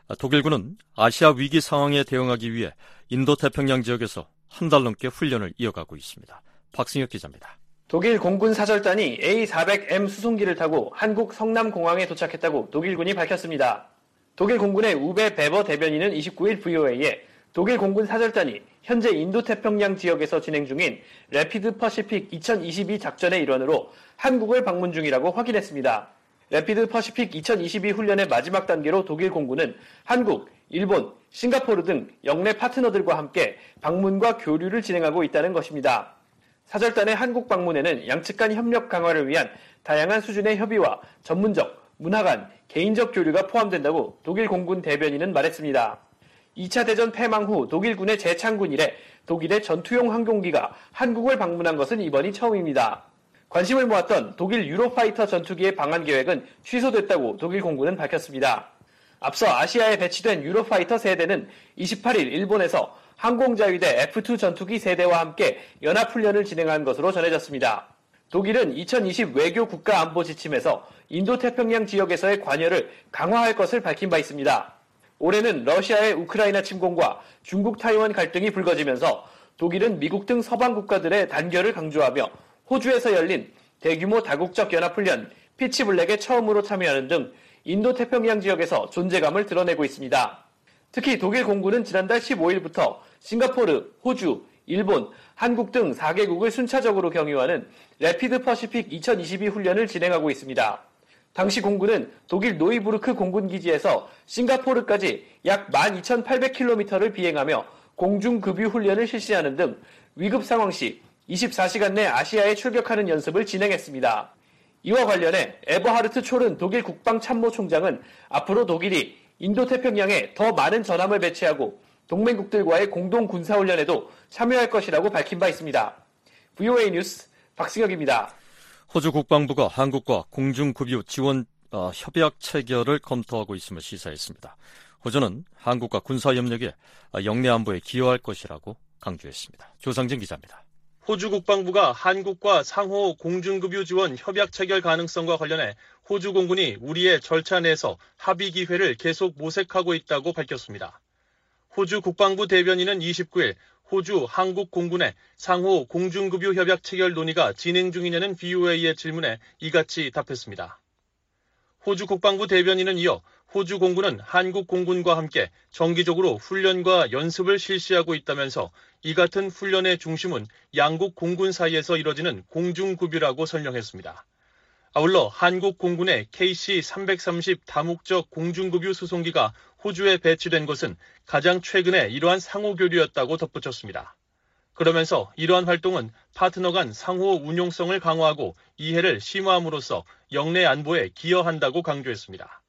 독일군은 아시아 위기 상황에 대응하기 위해 인도태평양 지역에서 한 달 넘게 훈련을 이어가고 있습니다. 박승혁 기자입니다. 독일 공군 사절단이 에이 사백 엠 수송기를 타고 한국 성남공항에 도착했다고 독일군이 밝혔습니다. 독일 공군의 우베 베버 대변인은 이십구일 브이오에이에 독일 공군 사절단이 현재 인도태평양 지역에서 진행 중인 래피드 퍼시픽 이천이십이 작전의 일환으로 한국을 방문 중이라고 확인했습니다. 래피드 퍼시픽 이천이십이 훈련의 마지막 단계로 독일 공군은 한국, 일본, 싱가포르 등 영내 파트너들과 함께 방문과 교류를 진행하고 있다는 것입니다. 사절단의 한국 방문에는 양측 간 협력 강화를 위한 다양한 수준의 협의와 전문적, 문화 간, 개인적 교류가 포함된다고 독일 공군 대변인은 말했습니다. 이 차 대전 패망 후 독일군의 재창군 이래 독일의 전투용 항공기가 한국을 방문한 것은 이번이 처음입니다. 관심을 모았던 독일 유로파이터 전투기의 방한 계획은 취소됐다고 독일 공군은 밝혔습니다. 앞서 아시아에 배치된 유로파이터 세대는 이십팔일 일본에서 항공자위대 에프 투 전투기 세대와 함께 연합훈련을 진행한 것으로 전해졌습니다. 독일은 이천이십 외교 국가 안보 지침에서 인도태평양 지역에서의 관여를 강화할 것을 밝힌 바 있습니다. 올해는 러시아의 우크라이나 침공과 중국 타이완 갈등이 불거지면서 독일은 미국 등 서방 국가들의 단결을 강조하며 호주에서 열린 대규모 다국적 연합훈련 피치블랙에 처음으로 참여하는 등 인도태평양 지역에서 존재감을 드러내고 있습니다. 특히 독일 공군은 지난달 십오일부터 싱가포르, 호주, 일본, 한국 등 사 개국을 순차적으로 경유하는 래피드 퍼시픽 이천이십이 훈련을 진행하고 있습니다. 당시 공군은 독일 노이부르크 공군기지에서 싱가포르까지 약 만 이천팔백 킬로미터를 비행하며 공중급유 훈련을 실시하는 등 위급 상황 시 이십사 시간 내 아시아에 출격하는 연습을 진행했습니다. 이와 관련해 에버하르트 촐은 독일 국방참모총장은 앞으로 독일이 인도태평양에 더 많은 전함을 배치하고 동맹국들과의 공동 군사훈련에도 참여할 것이라고 밝힌 바 있습니다. 브이오에이 뉴스 박승혁입니다. 호주 국방부가 한국과 공중급유 지원 어, 협약 체결을 검토하고 있음을 시사했습니다. 호주는 한국과 군사협력에 영내 안보에 기여할 것이라고 강조했습니다. 조상진 기자입니다. 호주 국방부가 한국과 상호 공중급유 지원 협약 체결 가능성과 관련해 호주 공군이 우리의 절차 내에서 합의 기회를 계속 모색하고 있다고 밝혔습니다. 호주 국방부 대변인은 이십구일 호주 한국 공군의 상호 공중급유 협약 체결 논의가 진행 중이냐는 브이오에이의 질문에 이같이 답했습니다. 호주 국방부 대변인은 이어 호주 공군은 한국 공군과 함께 정기적으로 훈련과 연습을 실시하고 있다면서 이 같은 훈련의 중심은 양국 공군 사이에서 이뤄지는 공중급유라고 설명했습니다. 아울러 한국 공군의 케이씨 삼백삼십 다목적 공중급유 수송기가 호주에 배치된 것은 가장 최근에 이러한 상호교류였다고 덧붙였습니다. 그러면서 이러한 활동은 파트너 간 상호 운용성을 강화하고 이해를 심화함으로써 영내 안보에 기여한다고 강조했습니다.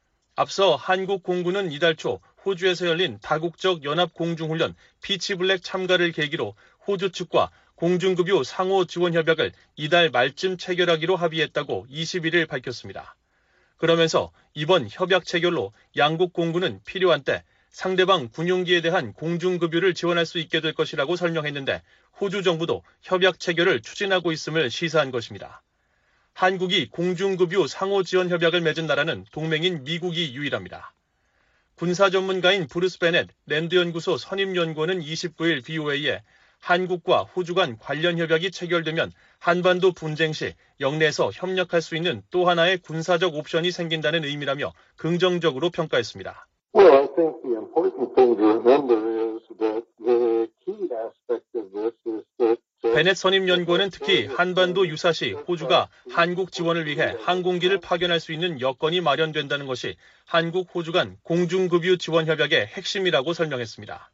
앞서 한국 공군은 이달 초 호주에서 열린 다국적 연합 공중훈련 피치블랙 참가를 계기로 호주 측과 공중급유 상호 지원 협약을 이달 말쯤 체결하기로 합의했다고 이십일일 밝혔습니다. 그러면서 이번 협약 체결로 양국 공군은 필요한 때 상대방 군용기에 대한 공중급유를 지원할 수 있게 될 것이라고 설명했는데 호주 정부도 협약 체결을 추진하고 있음을 시사한 것입니다. 한국이 공중급유 상호 지원 협약을 맺은 나라는 동맹인 미국이 유일합니다. 군사 전문가인 브루스 베넷 랜드연구소 선임연구원은 이십구일 브이오에이에 한국과 호주 간 관련 협약이 체결되면 한반도 분쟁 시 영내에서 협력할 수 있는 또 하나의 군사적 옵션이 생긴다는 의미라며 긍정적으로 평가했습니다. Well, I think the important thing to remember is that the key aspect of this is that 베넷 선임연구원은 특히 한반도 유사시 호주가 한국 지원을 위해 항공기를 파견할 수 있는 여건이 마련된다는 것이 한국 호주 간 공중급유 지원 협약의 핵심이라고 설명했습니다.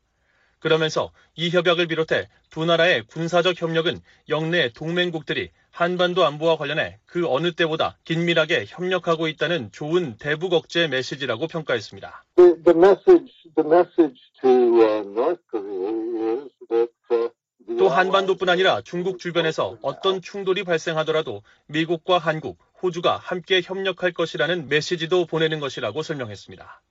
그러면서 이 협약을 비롯해 두 나라의 군사적 협력은 영내 동맹국들이 한반도 안보와 관련해 그 어느 때보다 긴밀하게 협력하고 있다는 좋은 대북 억제 메시지라고 평가했습니다. The, the message, the message to uh, North Korea is that uh, 또 한반도뿐 아니라 중국 주변에서 어떤 충돌이 발생하더라도 미국과 한국, 호주가 함께 협력할 것이라는 메시지도 보내는 것이라고 설명했습니다.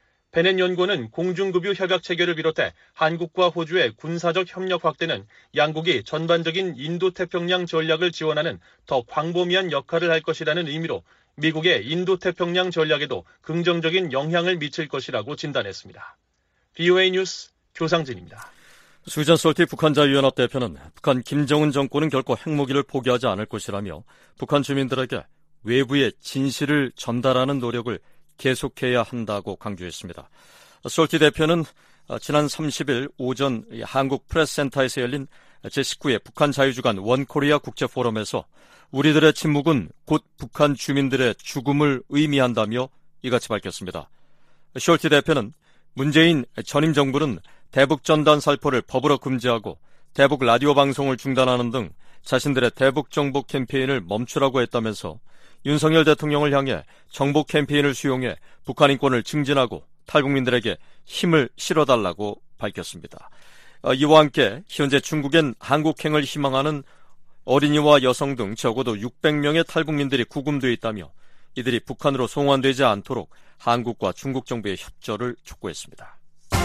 베넷 연구원은 공중급유 협약 체결을 비롯해 한국과 호주의 군사적 협력 확대는 양국이 전반적인 인도태평양 전략을 지원하는 더 광범위한 역할을 할 것이라는 의미로 미국의 인도태평양 전략에도 긍정적인 영향을 미칠 것이라고 진단했습니다. 비오에이 뉴스 조상진입니다. 수전 솔티 북한 자유연합 대표는 북한 김정은 정권은 결코 핵무기를 포기하지 않을 것이라며 북한 주민들에게 외부의 진실을 전달하는 노력을 계속해야 한다고 강조했습니다. 솔티 대표는 지난 삼십일 오전 한국 프레스센터에서 열린 제십구 회 북한 자유주간 원코리아 국제포럼에서 우리들의 침묵은 곧 북한 주민들의 죽음을 의미한다며 이같이 밝혔습니다. 솔티 대표는 문재인 전임 정부는 대북전단 살포를 법으로 금지하고 대북 라디오 방송을 중단하는 등 자신들의 대북 정보 캠페인을 멈추라고 했다면서 윤석열 대통령을 향해 정보 캠페인을 수용해 북한 인권을 증진하고 탈북민들에게 힘을 실어달라고 밝혔습니다. 이와 함께 현재 중국엔 한국행을 희망하는 어린이와 여성 등 적어도 육백 명의 탈북민들이 구금되어 있다며 이들이 북한으로 송환되지 않도록 한국과 중국 정부의 협조를 촉구했습니다.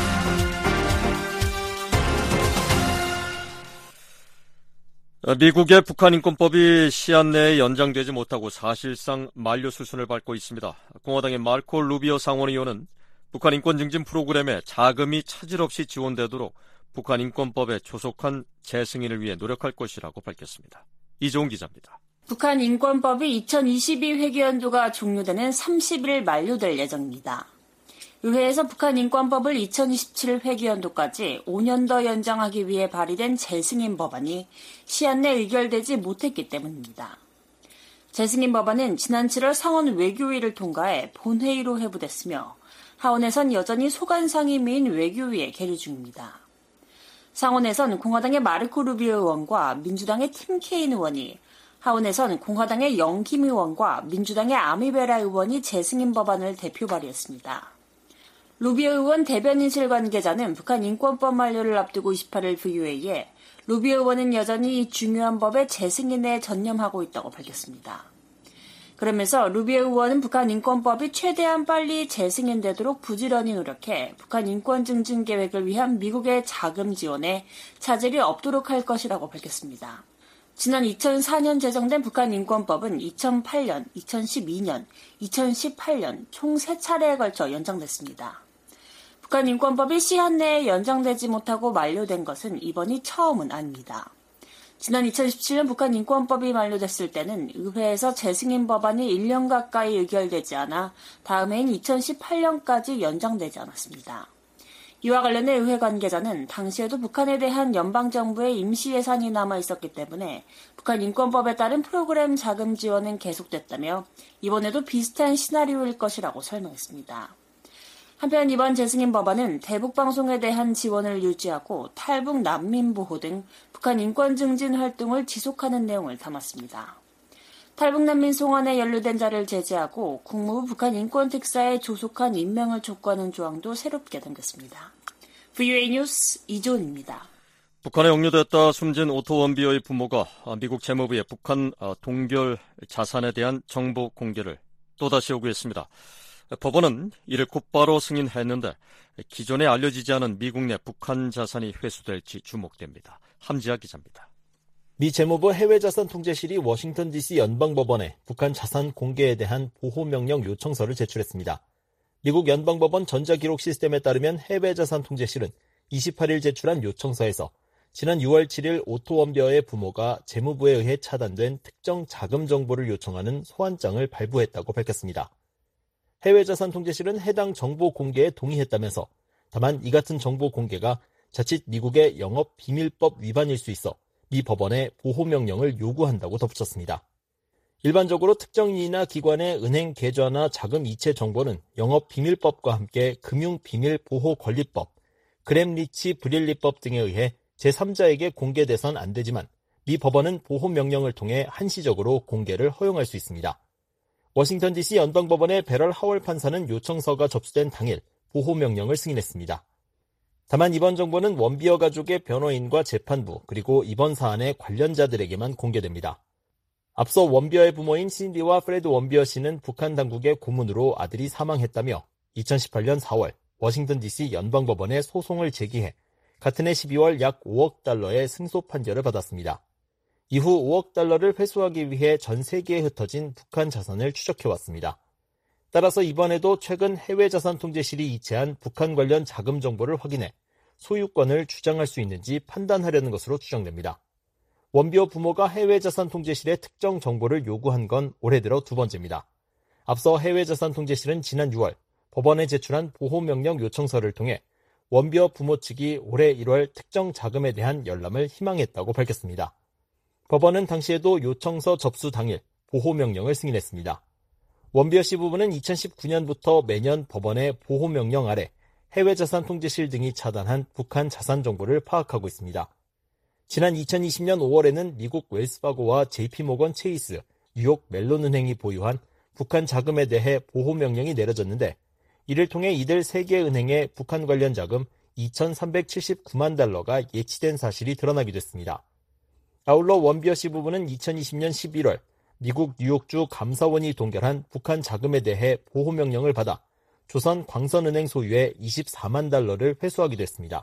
미국의 북한 인권법이 시한 내에 연장되지 못하고 사실상 만료 수순을 밟고 있습니다. 공화당의 마르코 루비오 상원의원은 북한 인권 증진 프로그램에 자금이 차질 없이 지원되도록 북한 인권법에 조속한 재승인을 위해 노력할 것이라고 밝혔습니다. 이종훈 기자입니다. 북한 인권법이 이천이십이 회기연도가 종료되는 삼십 일 만료될 예정입니다. 의회에서 북한 인권법을 이천이십칠 회기연도까지 오 년 더 연장하기 위해 발의된 재승인 법안이 시한 내 의결되지 못했기 때문입니다. 재승인 법안은 지난 칠월 상원 외교위를 통과해 본회의로 회부됐으며 하원에선 여전히 소관 상임위인 외교위에 계류 중입니다. 상원에선 공화당의 마르코 루비오 의원과 민주당의 팀 케인 의원이, 하원에선 공화당의 영김 의원과 민주당의 아미베라 의원이 재승인 법안을 대표 발의했습니다. 루비오 의원 대변인실 관계자는 북한 인권법 만료를 앞두고 이십팔 일 브이오에이에 루비오 의원은 여전히 이 중요한 법의 재승인에 전념하고 있다고 밝혔습니다. 그러면서 루비오 의원은 북한 인권법이 최대한 빨리 재승인되도록 부지런히 노력해 북한 인권 증진 계획을 위한 미국의 자금 지원에 차질이 없도록 할 것이라고 밝혔습니다. 지난 이천사 년 제정된 북한 인권법은 이천팔 년, 이천십이 년, 이천십팔 년 총 세 차례에 걸쳐 연장됐습니다. 북한 인권법이 시한 내에 연장되지 못하고 만료된 것은 이번이 처음은 아닙니다. 지난 이천십칠 년 북한 인권법이 만료됐을 때는 의회에서 재승인 법안이 일 년 가까이 의결되지 않아 다음 해인 이천십팔 년까지 연장되지 않았습니다. 이와 관련해 의회 관계자는 당시에도 북한에 대한 연방정부의 임시 예산이 남아 있었기 때문에 북한 인권법에 따른 프로그램 자금 지원은 계속됐다며 이번에도 비슷한 시나리오일 것이라고 설명했습니다. 한편 이번 재승인 법안은 대북 방송에 대한 지원을 유지하고 탈북 난민 보호 등 북한 인권 증진 활동을 지속하는 내용을 담았습니다. 탈북 난민 송환에 연루된 자를 제재하고 국무부 북한 인권 특사에 조속한 임명을 촉구하는 조항도 새롭게 담겼습니다. 브이오에이 뉴스 이조은입니다. 북한에 억류됐다 숨진 오토 원비어의 부모가 미국 재무부에 북한 동결 자산에 대한 정보 공개를 또다시 요구했습니다. 법원은 이를 곧바로 승인했는데 기존에 알려지지 않은 미국 내 북한 자산이 회수될지 주목됩니다. 함지아 기자입니다. 미 재무부 해외자산통제실이 워싱턴 디씨 연방법원에 북한 자산 공개에 대한 보호명령 요청서를 제출했습니다. 미국 연방법원 전자기록 시스템에 따르면 해외자산통제실은 이십팔 일 제출한 요청서에서 지난 유월 칠일 오토원벼의 부모가 재무부에 의해 차단된 특정 자금 정보를 요청하는 소환장을 발부했다고 밝혔습니다. 해외자산통제실은 해당 정보 공개에 동의했다면서 다만 이 같은 정보 공개가 자칫 미국의 영업비밀법 위반일 수 있어 미 법원에 보호명령을 요구한다고 덧붙였습니다. 일반적으로 특정인이나 기관의 은행 계좌나 자금 이체 정보는 영업비밀법과 함께 금융비밀보호권리법, 그램리치 브릴리법 등에 의해 제삼자에게 공개돼선 안 되지만 미 법원은 보호명령을 통해 한시적으로 공개를 허용할 수 있습니다. 워싱턴 디씨 연방법원의 베럴 하월 판사는 요청서가 접수된 당일 보호명령을 승인했습니다. 다만 이번 정보는 원비어 가족의 변호인과 재판부 그리고 이번 사안의 관련자들에게만 공개됩니다. 앞서 원비어의 부모인 신디와 프레드 원비어 씨는 북한 당국의 고문으로 아들이 사망했다며 이천십팔년 사월 워싱턴 디씨 연방법원에 소송을 제기해 같은 해 십이월 약 오억 달러의 승소 판결을 받았습니다. 이후 오억 달러를 회수하기 위해 전 세계에 흩어진 북한 자산을 추적해왔습니다. 따라서 이번에도 최근 해외자산통제실이 이체한 북한 관련 자금 정보를 확인해 소유권을 주장할 수 있는지 판단하려는 것으로 추정됩니다. 원비어 부모가 해외자산통제실에 특정 정보를 요구한 건 올해 들어 두 번째입니다. 앞서 해외자산통제실은 지난 유월 법원에 제출한 보호명령 요청서를 통해 원비어 부모 측이 올해 일월 특정 자금에 대한 열람을 희망했다고 밝혔습니다. 법원은 당시에도 요청서 접수 당일 보호명령을 승인했습니다. 원비어 씨 부부는 이천십구년부터 매년 법원의 보호명령 아래 해외자산통제실 등이 차단한 북한 자산 정보를 파악하고 있습니다. 지난 이천이십년 오월에는 미국 웰스파고와 제이피모건 체이스, 뉴욕 멜론은행이 보유한 북한 자금에 대해 보호명령이 내려졌는데 이를 통해 이들 세 개 은행의 북한 관련 자금 이천삼백칠십구만 달러가 예치된 사실이 드러나게 됐습니다. 아울러 원비어 씨 부부는 이천이십년 십일월 미국 뉴욕주 감사원이 동결한 북한 자금에 대해 보호명령을 받아 조선 광선은행 소유의 이십사만 달러를 회수하기도 했습니다.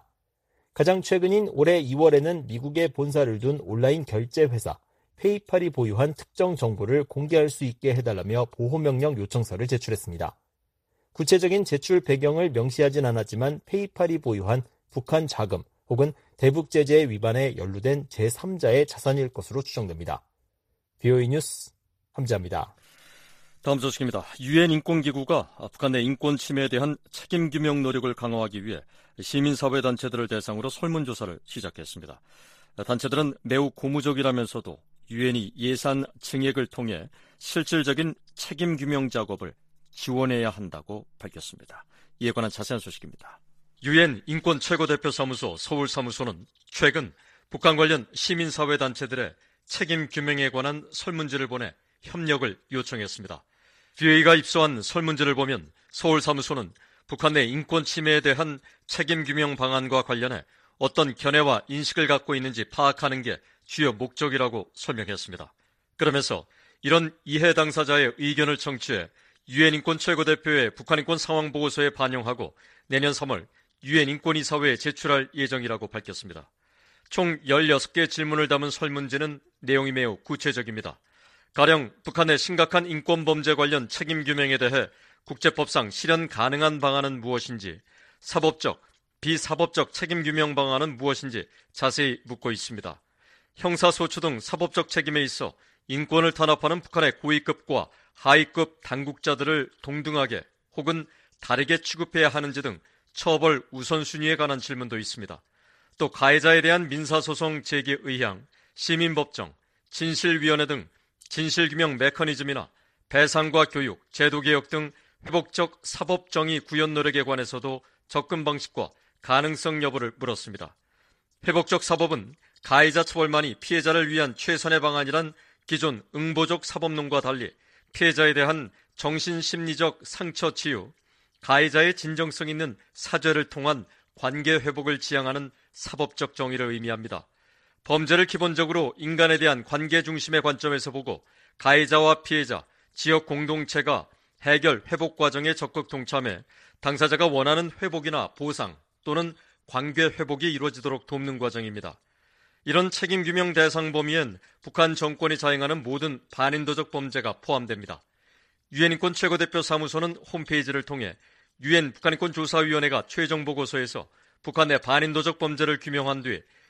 가장 최근인 올해 이월에는 미국에 본사를 둔 온라인 결제 회사 페이팔이 보유한 특정 정보를 공개할 수 있게 해달라며 보호명령 요청서를 제출했습니다. 구체적인 제출 배경을 명시하진 않았지만 페이팔이 보유한 북한 자금 혹은 대북 제재 위반에 연루된 제삼자의 자산일 것으로 추정됩니다. 비오이 뉴스 함지아입니다. 다음 소식입니다. 유엔 인권기구가 북한 내 인권 침해에 대한 책임 규명 노력을 강화하기 위해 시민사회 단체들을 대상으로 설문조사를 시작했습니다. 단체들은 매우 고무적이라면서도 유엔이 예산 증액을 통해 실질적인 책임 규명 작업을 지원해야 한다고 밝혔습니다. 이에 관한 자세한 소식입니다. 유엔 인권 최고대표사무소 서울사무소는 최근 북한 관련 시민사회 단체들의 책임 규명에 관한 설문지를 보내 협력을 요청했습니다. 비오이가 입수한 설문지를 보면 서울사무소는 북한 내 인권 침해에 대한 책임 규명 방안과 관련해 어떤 견해와 인식을 갖고 있는지 파악하는 게 주요 목적이라고 설명했습니다. 그러면서 이런 이해 당사자의 의견을 청취해 유엔 인권 최고대표의 북한 인권 상황 보고서에 반영하고 내년 삼월 유엔 인권이사회에 제출할 예정이라고 밝혔습니다. 총 열여섯 개 질문을 담은 설문지는 내용이 매우 구체적입니다. 가령 북한 내 심각한 인권 범죄 관련 책임 규명에 대해 국제법상 실현 가능한 방안은 무엇인지, 사법적, 비사법적 책임 규명 방안은 무엇인지 자세히 묻고 있습니다. 형사소추 등 사법적 책임에 있어 인권을 탄압하는 북한의 고위급과 하위급 당국자들을 동등하게 혹은 다르게 취급해야 하는지 등 처벌 우선순위에 관한 질문도 있습니다. 또 가해자에 대한 민사소송 제기 의향, 시민법정, 진실위원회 등 진실규명 메커니즘이나 배상과 교육, 제도개혁 등 회복적 사법정의 구현 노력에 관해서도 접근 방식과 가능성 여부를 물었습니다. 회복적 사법은 가해자 처벌만이 피해자를 위한 최선의 방안이란 기존 응보적 사법론과 달리 피해자에 대한 정신심리적 상처 치유, 가해자의 진정성 있는 사죄를 통한 관계 회복을 지향하는 사법적 정의를 의미합니다. 범죄를 기본적으로 인간에 대한 관계 중심의 관점에서 보고 가해자와 피해자, 지역 공동체가 해결, 회복 과정에 적극 동참해 당사자가 원하는 회복이나 보상 또는 관계 회복이 이루어지도록 돕는 과정입니다. 이런 책임 규명 대상 범위엔 북한 정권이 자행하는 모든 반인도적 범죄가 포함됩니다. 유엔 인권 최고대표 사무소는 홈페이지를 통해 유엔 북한인권조사위원회가 최종 보고서에서 북한 내 반인도적 범죄를 규명한 뒤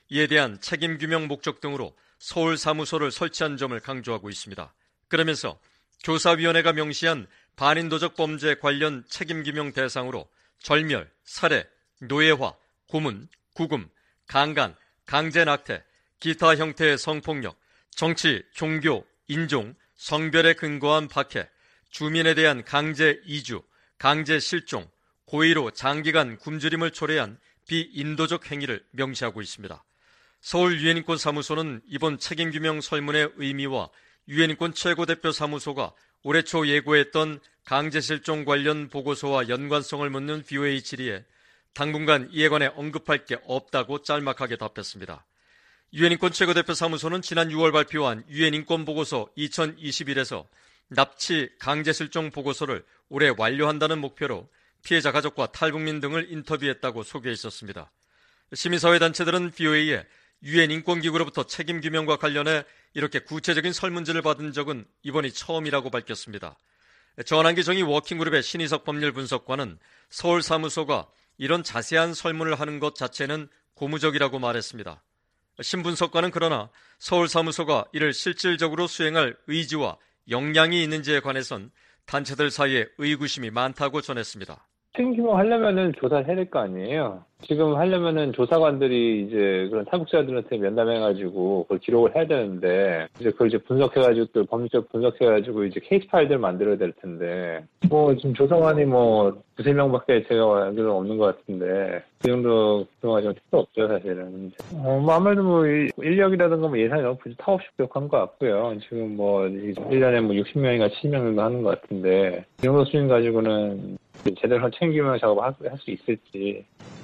이에 대한 책임규명 목적 등으로 서울 사무소를 설치한 점을 강조하고 있습니다. 그러면서 조사위원회가 명시한 반인도적 범죄 관련 책임규명 대상으로 절멸, 살해, 노예화, 고문, 구금, 강간, 강제낙태, 기타 형태의 성폭력, 정치, 종교, 인종, 성별에 근거한 박해, 주민에 대한 강제 이주, 강제 실종, 고의로 장기간 굶주림을 초래한 비인도적 행위를 명시하고 있습니다. 서울 유엔인권 사무소는 이번 책임규명 설문의 의미와 유엔인권 최고대표 사무소가 올해 초 예고했던 강제실종 관련 보고서와 연관성을 묻는 브이오에이 질의에 당분간 이에 관해 언급할 게 없다고 짤막하게 답했습니다. 유엔인권 최고대표 사무소는 지난 유월 발표한 유엔인권보고서 이천이십일에서 납치 강제실종 보고서를 올해 완료한다는 목표로 피해자 가족과 탈북민 등을 인터뷰했다고 소개했었습니다. 시민사회단체들은 브이오에이에 유엔인권기구로부터 책임규명과 관련해 이렇게 구체적인 설문지를 받은 적은 이번이 처음이라고 밝혔습니다. 전한기 정의 워킹그룹의 신희석 법률분석관은 서울 사무소가 이런 자세한 설문을 하는 것 자체는 고무적이라고 말했습니다. 신 분석관은 그러나 서울 사무소가 이를 실질적으로 수행할 의지와 역량이 있는지에 관해선 단체들 사이에 의구심이 많다고 전했습니다. 책임규명 하려면은 조사를 해야 될 거 아니에요. 지금 하려면은 조사관들이 이제 그런 탈북자들한테 면담해가지고 그걸 기록을 해야 되는데, 이제 그걸 이제 분석해가지고 또 법률적 분석해가지고 이제 케이스 파일들 만들어야 될 텐데, 뭐 지금 조사관이 뭐 두세 명밖에 제가 알기로는 없는 것 같은데, 그 정도 규모가 좀 필요 없죠, 사실은. 어, 뭐 아무래도 뭐 인력이라든가 뭐 예산이 너무 턱없이 부족한 것 같고요. 지금 뭐 일 년에 뭐 육십 명인가 칠십 명 정도 하는 것 같은데, 이 정도 수준 가지고는 제대로 한 책임규명 작업을 할 수 있을지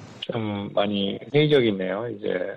좀 많이 회의적이네요, 이제.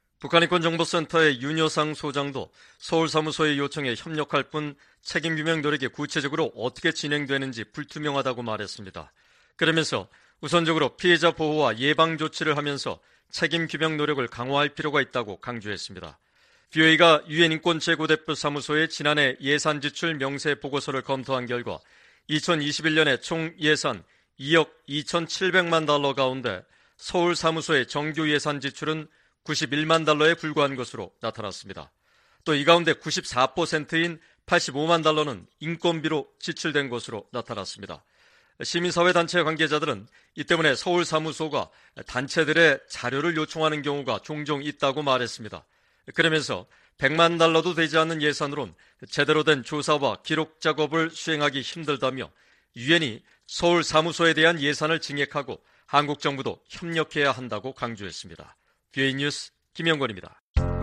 북한인권정보센터의 윤여상 소장도 서울 사무소의 요청에 협력할 뿐 책임규명 노력이 구체적으로 어떻게 진행되는지 불투명하다고 말했습니다. 그러면서 우선적으로 피해자 보호와 예방 조치를 하면서 책임규명 노력을 강화할 필요가 있다고 강조했습니다. 브이오에이가 유엔인권 최고대표 사무소의 지난해 예산 지출 명세 보고서를 검토한 결과 이천이십일 년에 총 예산 이억 이천칠백만 달러 가운데 서울 사무소의 정규 예산 지출은 구십일만 달러에 불과한 것으로 나타났습니다. 또 이 가운데 구십사 퍼센트인 팔십오만 달러는 인건비로 지출된 것으로 나타났습니다. 시민사회단체 관계자들은 이 때문에 서울 사무소가 단체들의 자료를 요청하는 경우가 종종 있다고 말했습니다. 그러면서 백만 달러도 되지 않는 예산으론 제대로 된 조사와 기록 작업을 수행하기 힘들다며 유엔이 서울 사무소에 대한 예산을 증액하고 한국 정부도 협력해야 한다고 강조했습니다. 브이오에이 뉴스 김영권입니다.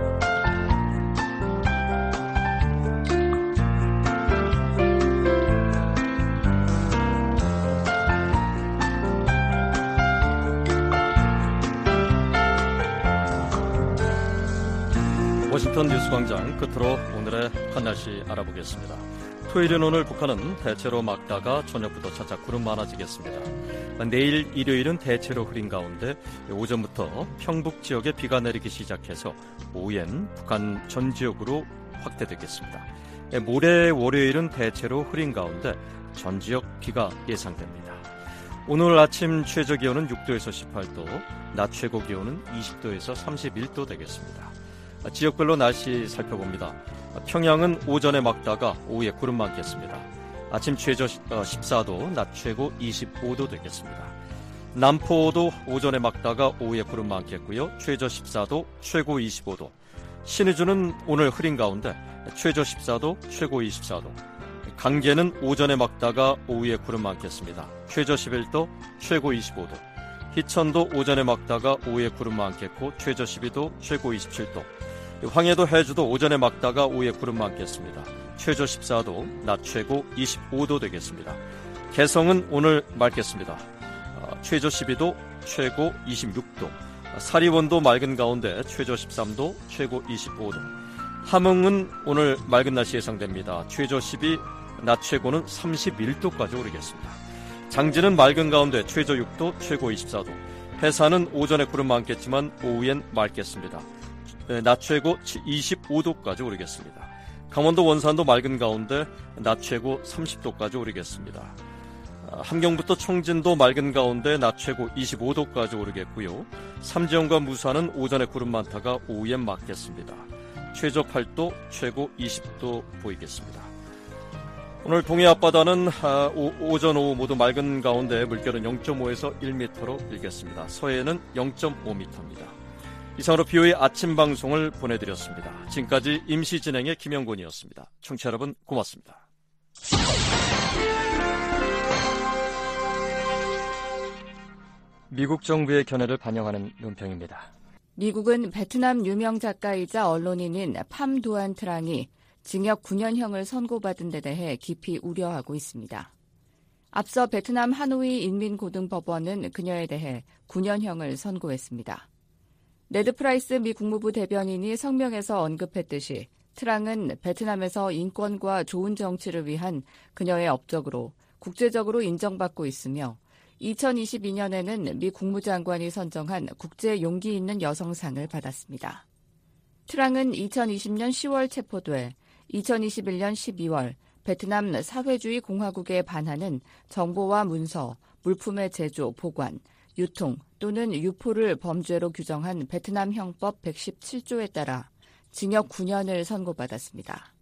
워싱턴 뉴스광장 끝으로 오늘의 한날씨 알아보겠습니다. 토요일인 오늘 북한은 대체로 맑다가 저녁부터 차차 구름 많아지겠습니다. 내일 일요일은 대체로 흐린 가운데 오전부터 평북 지역에 비가 내리기 시작해서 오후엔 북한 전 지역으로 확대되겠습니다. 모레 월요일은 대체로 흐린 가운데 전 지역 비가 예상됩니다. 오늘 아침 최저 기온은 육 도에서 십팔 도, 낮 최고 기온은 이십 도에서 삼십일 도 되겠습니다. 지역별로 날씨 살펴봅니다. 평양은 오전에 맑다가 오후에 구름 많겠습니다. 아침 최저 십사 도, 낮 최고 이십오 도 되겠습니다. 남포도 오전에 맑다가 오후에 구름 많겠고요. 최저 십사 도, 최고 이십오 도. 신의주는 오늘 흐린 가운데 최저 십사 도, 최고 이십사 도. 강계는 오전에 맑다가 오후에 구름 많겠습니다. 최저 십일 도, 최고 이십오 도. 희천도 오전에 맑다가 오후에 구름 많겠고 최저 십이 도, 최고 이십칠 도. 황해도 해주도 오전에 맑다가 오후에 구름 많겠습니다. 최저 십사 도, 낮 최고 이십오 도 되겠습니다. 개성은 오늘 맑겠습니다. 최저 십이 도, 최고 이십육 도. 사리원도 맑은 가운데 최저 십삼 도, 최고 이십오 도. 함흥은 오늘 맑은 날씨 예상됩니다. 최저 십이, 낮 최고는 삼십일 도까지 오르겠습니다. 장진은 맑은 가운데 최저 육 도, 최고 이십사 도. 해산은 오전에 구름 많겠지만 오후엔 맑겠습니다. 낮 최고 이십오 도까지 오르겠습니다. 강원도 원산도 맑은 가운데 낮 최고 삼십 도까지 오르겠습니다. 함경부터 청진도 맑은 가운데 낮 최고 이십오 도까지 오르겠고요. 삼지연과 무산은 오전에 구름 많다가 오후엔 맑겠습니다. 최저 팔 도, 최고 이십 도 보이겠습니다. 오늘 동해 앞바다는 오전 오후 모두 맑은 가운데 물결은 영 점 오에서 일 미터로 일겠습니다. 서해는 영 점 오 미터입니다. 이상으로 비오의 아침 방송을 보내드렸습니다. 지금까지 임시 진행의 김영곤이었습니다. 청취자 여러분 고맙습니다. 미국 정부의 견해를 반영하는 논평입니다. 미국은 베트남 유명 작가이자 언론인인 팜 두안 트랑이 징역 구 년형을 선고받은 데 대해 깊이 우려하고 있습니다. 앞서 베트남 하노이 인민고등법원은 그녀에 대해 구 년형을 선고했습니다. 네드 프라이스 미 국무부 대변인이 성명에서 언급했듯이 트랑은 베트남에서 인권과 좋은 정치를 위한 그녀의 업적으로 국제적으로 인정받고 있으며 이천이십이 년에는 미 국무장관이 선정한 국제 용기 있는 여성상을 받았습니다. 트랑은 이천이십 년 시월 체포돼 이천이십일 년 십이월 베트남 사회주의 공화국에 반하는 정보와 문서, 물품의 제조, 보관, 유통 또는 유포를 범죄로 규정한 베트남 형법 백십칠 조에 따라 징역 구 년을 선고받았습니다.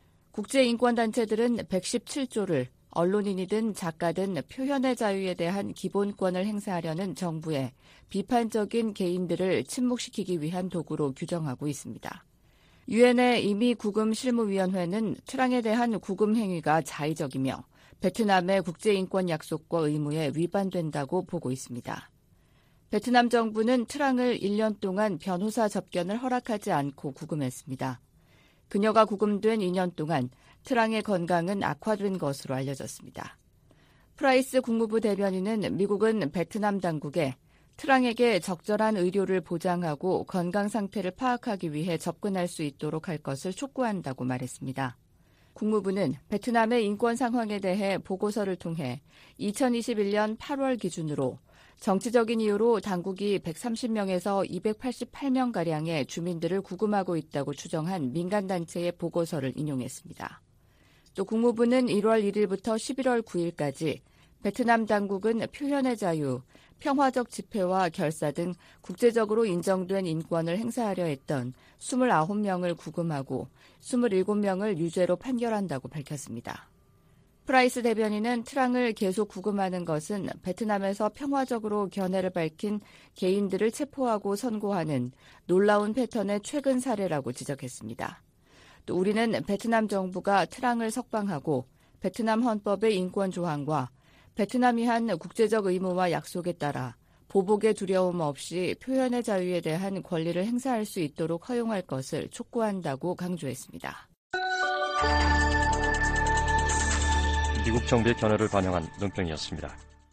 국제인권단체들은 백십칠 조를 언론인이든 작가든 표현의 자유에 대한 기본권을 행사하려는 정부의 비판적인 개인들을 침묵시키기 위한 도구로 규정하고 있습니다. 유엔의 이미 구금 실무위원회는 트랑에 대한 구금 행위가 자의적이며 베트남의 국제인권 약속과 의무에 위반된다고 보고 있습니다. 베트남 정부는 트랑을 일 년 동안 변호사 접견을 허락하지 않고 구금했습니다. 그녀가 구금된 이 년 동안 트랑의 건강은 악화된 것으로 알려졌습니다. 프라이스 국무부 대변인은 미국은 베트남 당국에 트랑에게 적절한 의료를 보장하고 건강 상태를 파악하기 위해 접근할 수 있도록 할 것을 촉구한다고 말했습니다. 국무부는 베트남의 인권 상황에 대해 보고서를 통해 이천이십일 년 팔월 기준으로 정치적인 이유로 당국이 백삼십 명에서 이백팔십팔 명가량의 주민들을 구금하고 있다고 추정한 민간단체의 보고서를 인용했습니다. 또 국무부는 일월 일일부터 십일월 구일까지 베트남 당국은 표현의 자유, 평화적 집회와 결사 등 국제적으로 인정된 인권을 행사하려 했던 이십구 명을 구금하고 이십칠 명을 유죄로 판결한다고 밝혔습니다. 프라이스 대변인은 트랑을 계속 구금하는 것은 베트남에서 평화적으로 견해를 밝힌 개인들을 체포하고 선고하는 놀라운 패턴의 최근 사례라고 지적했습니다. 또 우리는 베트남 정부가 트랑을 석방하고 베트남 헌법의 인권 조항과 베트남이 한 국제적 의무와 약속에 따라 보복의 두려움 없이 표현의 자유에 대한 권리를 행사할 수 있도록 허용할 것을 촉구한다고 강조했습니다. 미국 정부의 견해를 반영한 논평이었습니다.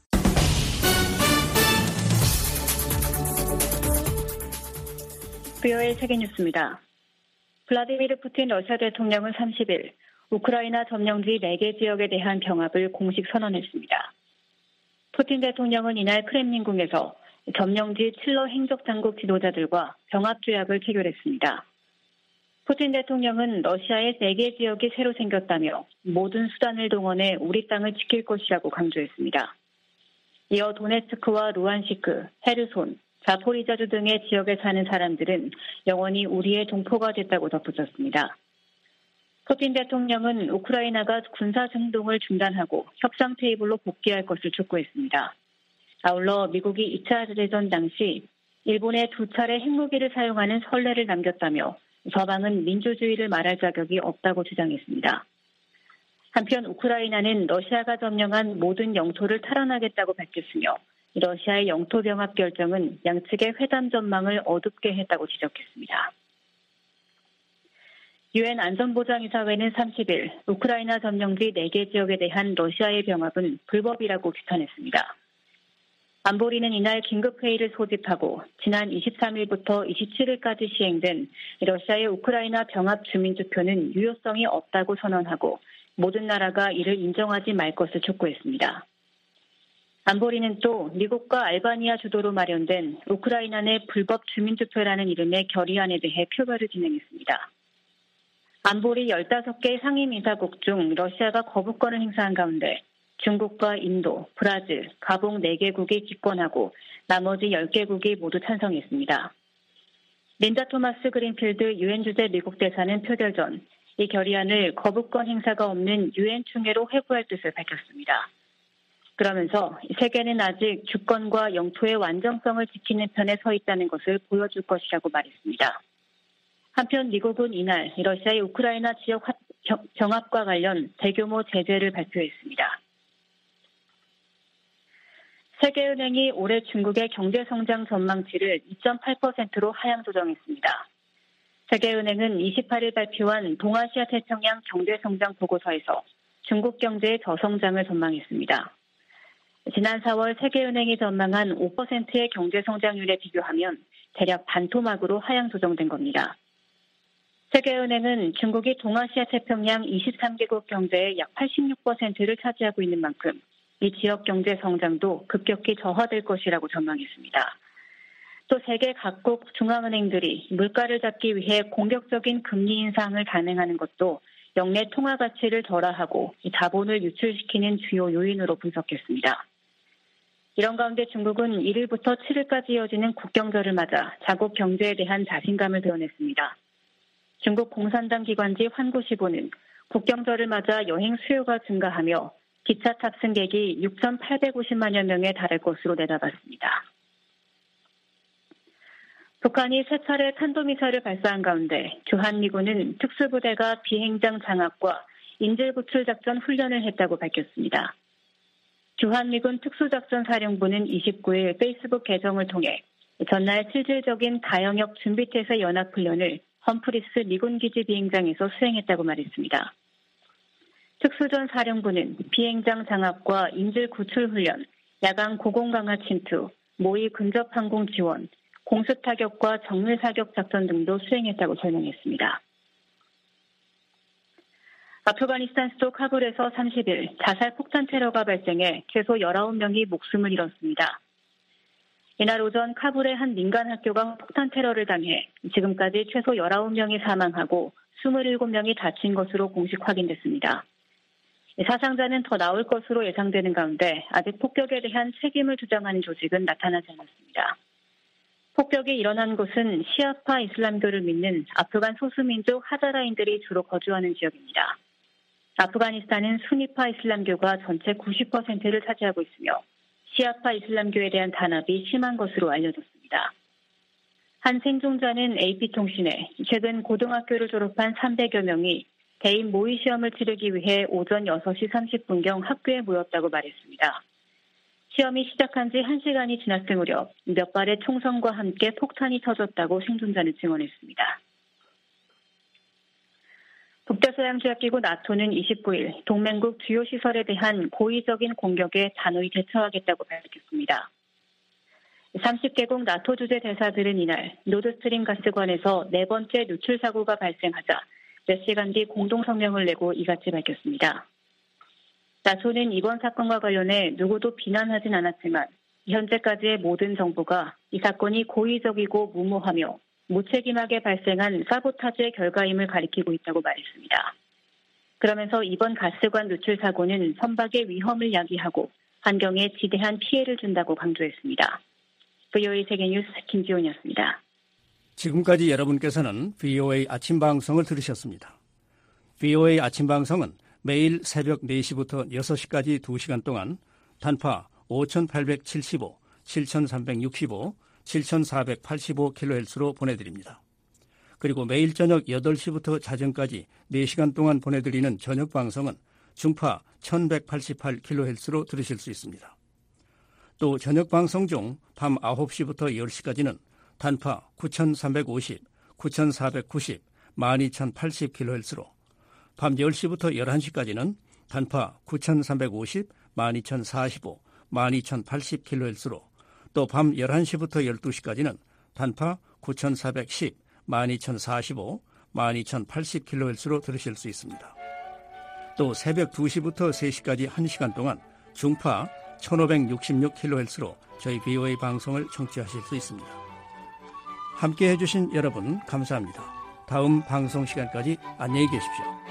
비오에이 세계뉴스입니다. 블라디미르 푸틴 러시아 대통령은 삼십일 우크라이나 점령지 네 개 지역에 대한 병합을 공식 선언했습니다. 푸틴 대통령은 이날 크렘린궁에서 점령지 칠러 행정당국 지도자들과 병합 조약을 체결했습니다. 푸틴 대통령은 러시아의 네 개 지역이 새로 생겼다며 모든 수단을 동원해 우리 땅을 지킬 것이라고 강조했습니다. 이어 도네츠크와 루안시크, 헤르손, 자포리자주 등의 지역에 사는 사람들은 영원히 우리의 동포가 됐다고 덧붙였습니다. 푸틴 대통령은 우크라이나가 군사 행동을 중단하고 협상 테이블로 복귀할 것을 촉구했습니다. 아울러 미국이 이 차 대전 당시 일본에 두 차례 핵무기를 사용하는 선례를 남겼다며 서방은 민주주의를 말할 자격이 없다고 주장했습니다. 한편 우크라이나는 러시아가 점령한 모든 영토를 탈환하겠다고 밝혔으며 러시아의 영토 병합 결정은 양측의 회담 전망을 어둡게 했다고 지적했습니다. 유엔 안전보장이사회는 삼십일 우크라이나 점령지 네 개 지역에 대한 러시아의 병합은 불법이라고 규탄했습니다. 안보리는 이날 긴급회의를 소집하고 지난 이십삼일부터 이십칠일까지 시행된 러시아의 우크라이나 병합 주민투표는 유효성이 없다고 선언하고 모든 나라가 이를 인정하지 말 것을 촉구했습니다. 안보리는 또 미국과 알바니아 주도로 마련된 우크라이나 내 불법 주민투표라는 이름의 결의안에 대해 표결을 진행했습니다. 안보리 열다섯 개 상임이사국 중 러시아가 거부권을 행사한 가운데 중국과 인도, 브라질, 가봉 네 개국이 기권하고 나머지 열 개국이 모두 찬성했습니다. 린다 토마스 그린필드 유엔 주재 미국 대사는 표결 전 이 결의안을 거부권 행사가 없는 유엔 총회로 회부할 뜻을 밝혔습니다. 그러면서 세계는 아직 주권과 영토의 완전성을 지키는 편에 서 있다는 것을 보여줄 것이라고 말했습니다. 한편 미국은 이날 러시아의 우크라이나 지역 병합과 관련 대규모 제재를 발표했습니다. 세계은행이 올해 중국의 경제성장 전망치를 이 점 팔 퍼센트로 하향 조정했습니다. 세계은행은 이십팔 일 발표한 동아시아 태평양 경제성장 보고서에서 중국 경제의 저성장을 전망했습니다. 지난 사월 세계은행이 전망한 오 퍼센트의 경제성장률에 비교하면 대략 반토막으로 하향 조정된 겁니다. 세계은행은 중국이 동아시아 태평양 이십삼 개국 경제의 약 팔십육 퍼센트를 차지하고 있는 만큼 이 지역 경제 성장도 급격히 저하될 것이라고 전망했습니다. 또 세계 각국 중앙은행들이 물가를 잡기 위해 공격적인 금리 인상을 단행하는 것도 역내 통화 가치를 덜하하고 자본을 유출시키는 주요 요인으로 분석했습니다. 이런 가운데 중국은 일 일부터 칠 일까지 이어지는 국경절을 맞아 자국 경제에 대한 자신감을 드러냈습니다. 중국 공산당 기관지 환구시보는 국경절을 맞아 여행 수요가 증가하며 기차 탑승객이 육천팔백오십만여 명에 달할 것으로 내다봤습니다. 북한이 세 차례 탄도미사일을 발사한 가운데 주한미군은 특수부대가 비행장 장악과 인질 구출 작전 훈련을 했다고 밝혔습니다. 주한미군 특수작전사령부는 이십구 일 페이스북 계정을 통해 전날 실질적인 다영역 준비태세 연합훈련을 험프리스 미군기지 비행장에서 수행했다고 말했습니다. 특수전 사령부는 비행장 장악과 인질 구출 훈련, 야간 고공강화 침투, 모의 근접 항공 지원, 공습 타격과 정밀 사격 작전 등도 수행했다고 설명했습니다. 아프가니스탄 수도 카불에서 삼십 일 자살 폭탄 테러가 발생해 최소 열아홉 명이 목숨을 잃었습니다. 이날 오전 카불의 한 민간 학교가 폭탄 테러를 당해 지금까지 최소 열아홉 명이 사망하고 이십칠 명이 다친 것으로 공식 확인됐습니다. 사상자는 더 나올 것으로 예상되는 가운데 아직 폭격에 대한 책임을 주장하는 조직은 나타나지 않았습니다. 폭격이 일어난 곳은 시아파 이슬람교를 믿는 아프간 소수민족 하자라인들이 주로 거주하는 지역입니다. 아프가니스탄은 수니파 이슬람교가 전체 구십 퍼센트를 차지하고 있으며 시아파 이슬람교에 대한 단합이 심한 것으로 알려졌습니다. 한 생존자는 에이피통신에 최근 고등학교를 졸업한 삼백여 명이 대입 모의 시험을 치르기 위해 오전 여섯 시 삼십 분경 학교에 모였다고 말했습니다. 시험이 시작한 지 한 시간이 지났을 무렵 몇 발의 총성과 함께 폭탄이 터졌다고 생존자는 증언했습니다. 북대서양조약기구 나토는 이십구 일 동맹국 주요 시설에 대한 고의적인 공격에 단호히 대처하겠다고 밝혔습니다. 삼십 개국 나토 주재 대사들은 이날 노드스트림 가스관에서 네 번째 누출 사고가 발생하자 몇 시간 뒤 공동 성명을 내고 이같이 밝혔습니다. 나토는 이번 사건과 관련해 누구도 비난하진 않았지만 현재까지의 모든 정보가 이 사건이 고의적이고 무모하며 무책임하게 발생한 사보타주의 결과임을 가리키고 있다고 말했습니다. 그러면서 이번 가스관 누출 사고는 선박의 위험을 야기하고 환경에 지대한 피해를 준다고 강조했습니다. 브이오에이 세계뉴스 김지훈이었습니다. 지금까지 여러분께서는 브이오에이 아침 방송을 들으셨습니다. 브이오에이 아침 방송은 매일 새벽 네 시부터 여섯 시까지 두 시간 동안 단파 오천팔백칠십오, 칠천삼백육십오, 칠천사백팔십오 킬로헤르츠로 보내드립니다. 그리고 매일 저녁 여덟 시부터 자정까지 네 시간 동안 보내드리는 저녁 방송은 중파 천백팔십팔 킬로헤르츠로 들으실 수 있습니다. 또 저녁 방송 중 밤 아홉 시부터 열 시까지는 단파 구천삼백오십, 구천사백구십, 만 이천팔십 킬로헤르츠로 밤 열 시부터 열한 시까지는 단파 구천삼백오십, 만 이천사십오, 만 이천팔십 킬로헤르츠로 또 밤 열한 시부터 열두 시까지는 단파 구천사백십, 만 이천사십오, 만 이천팔십 킬로헤르츠로 들으실 수 있습니다. 또 새벽 두 시부터 세 시까지 한 시간 동안 중파 천오백육십육 킬로헤르츠로 저희 브이오에이 방송을 청취하실 수 있습니다. 함께해 주신 여러분 감사합니다. 다음 방송 시간까지 안녕히 계십시오.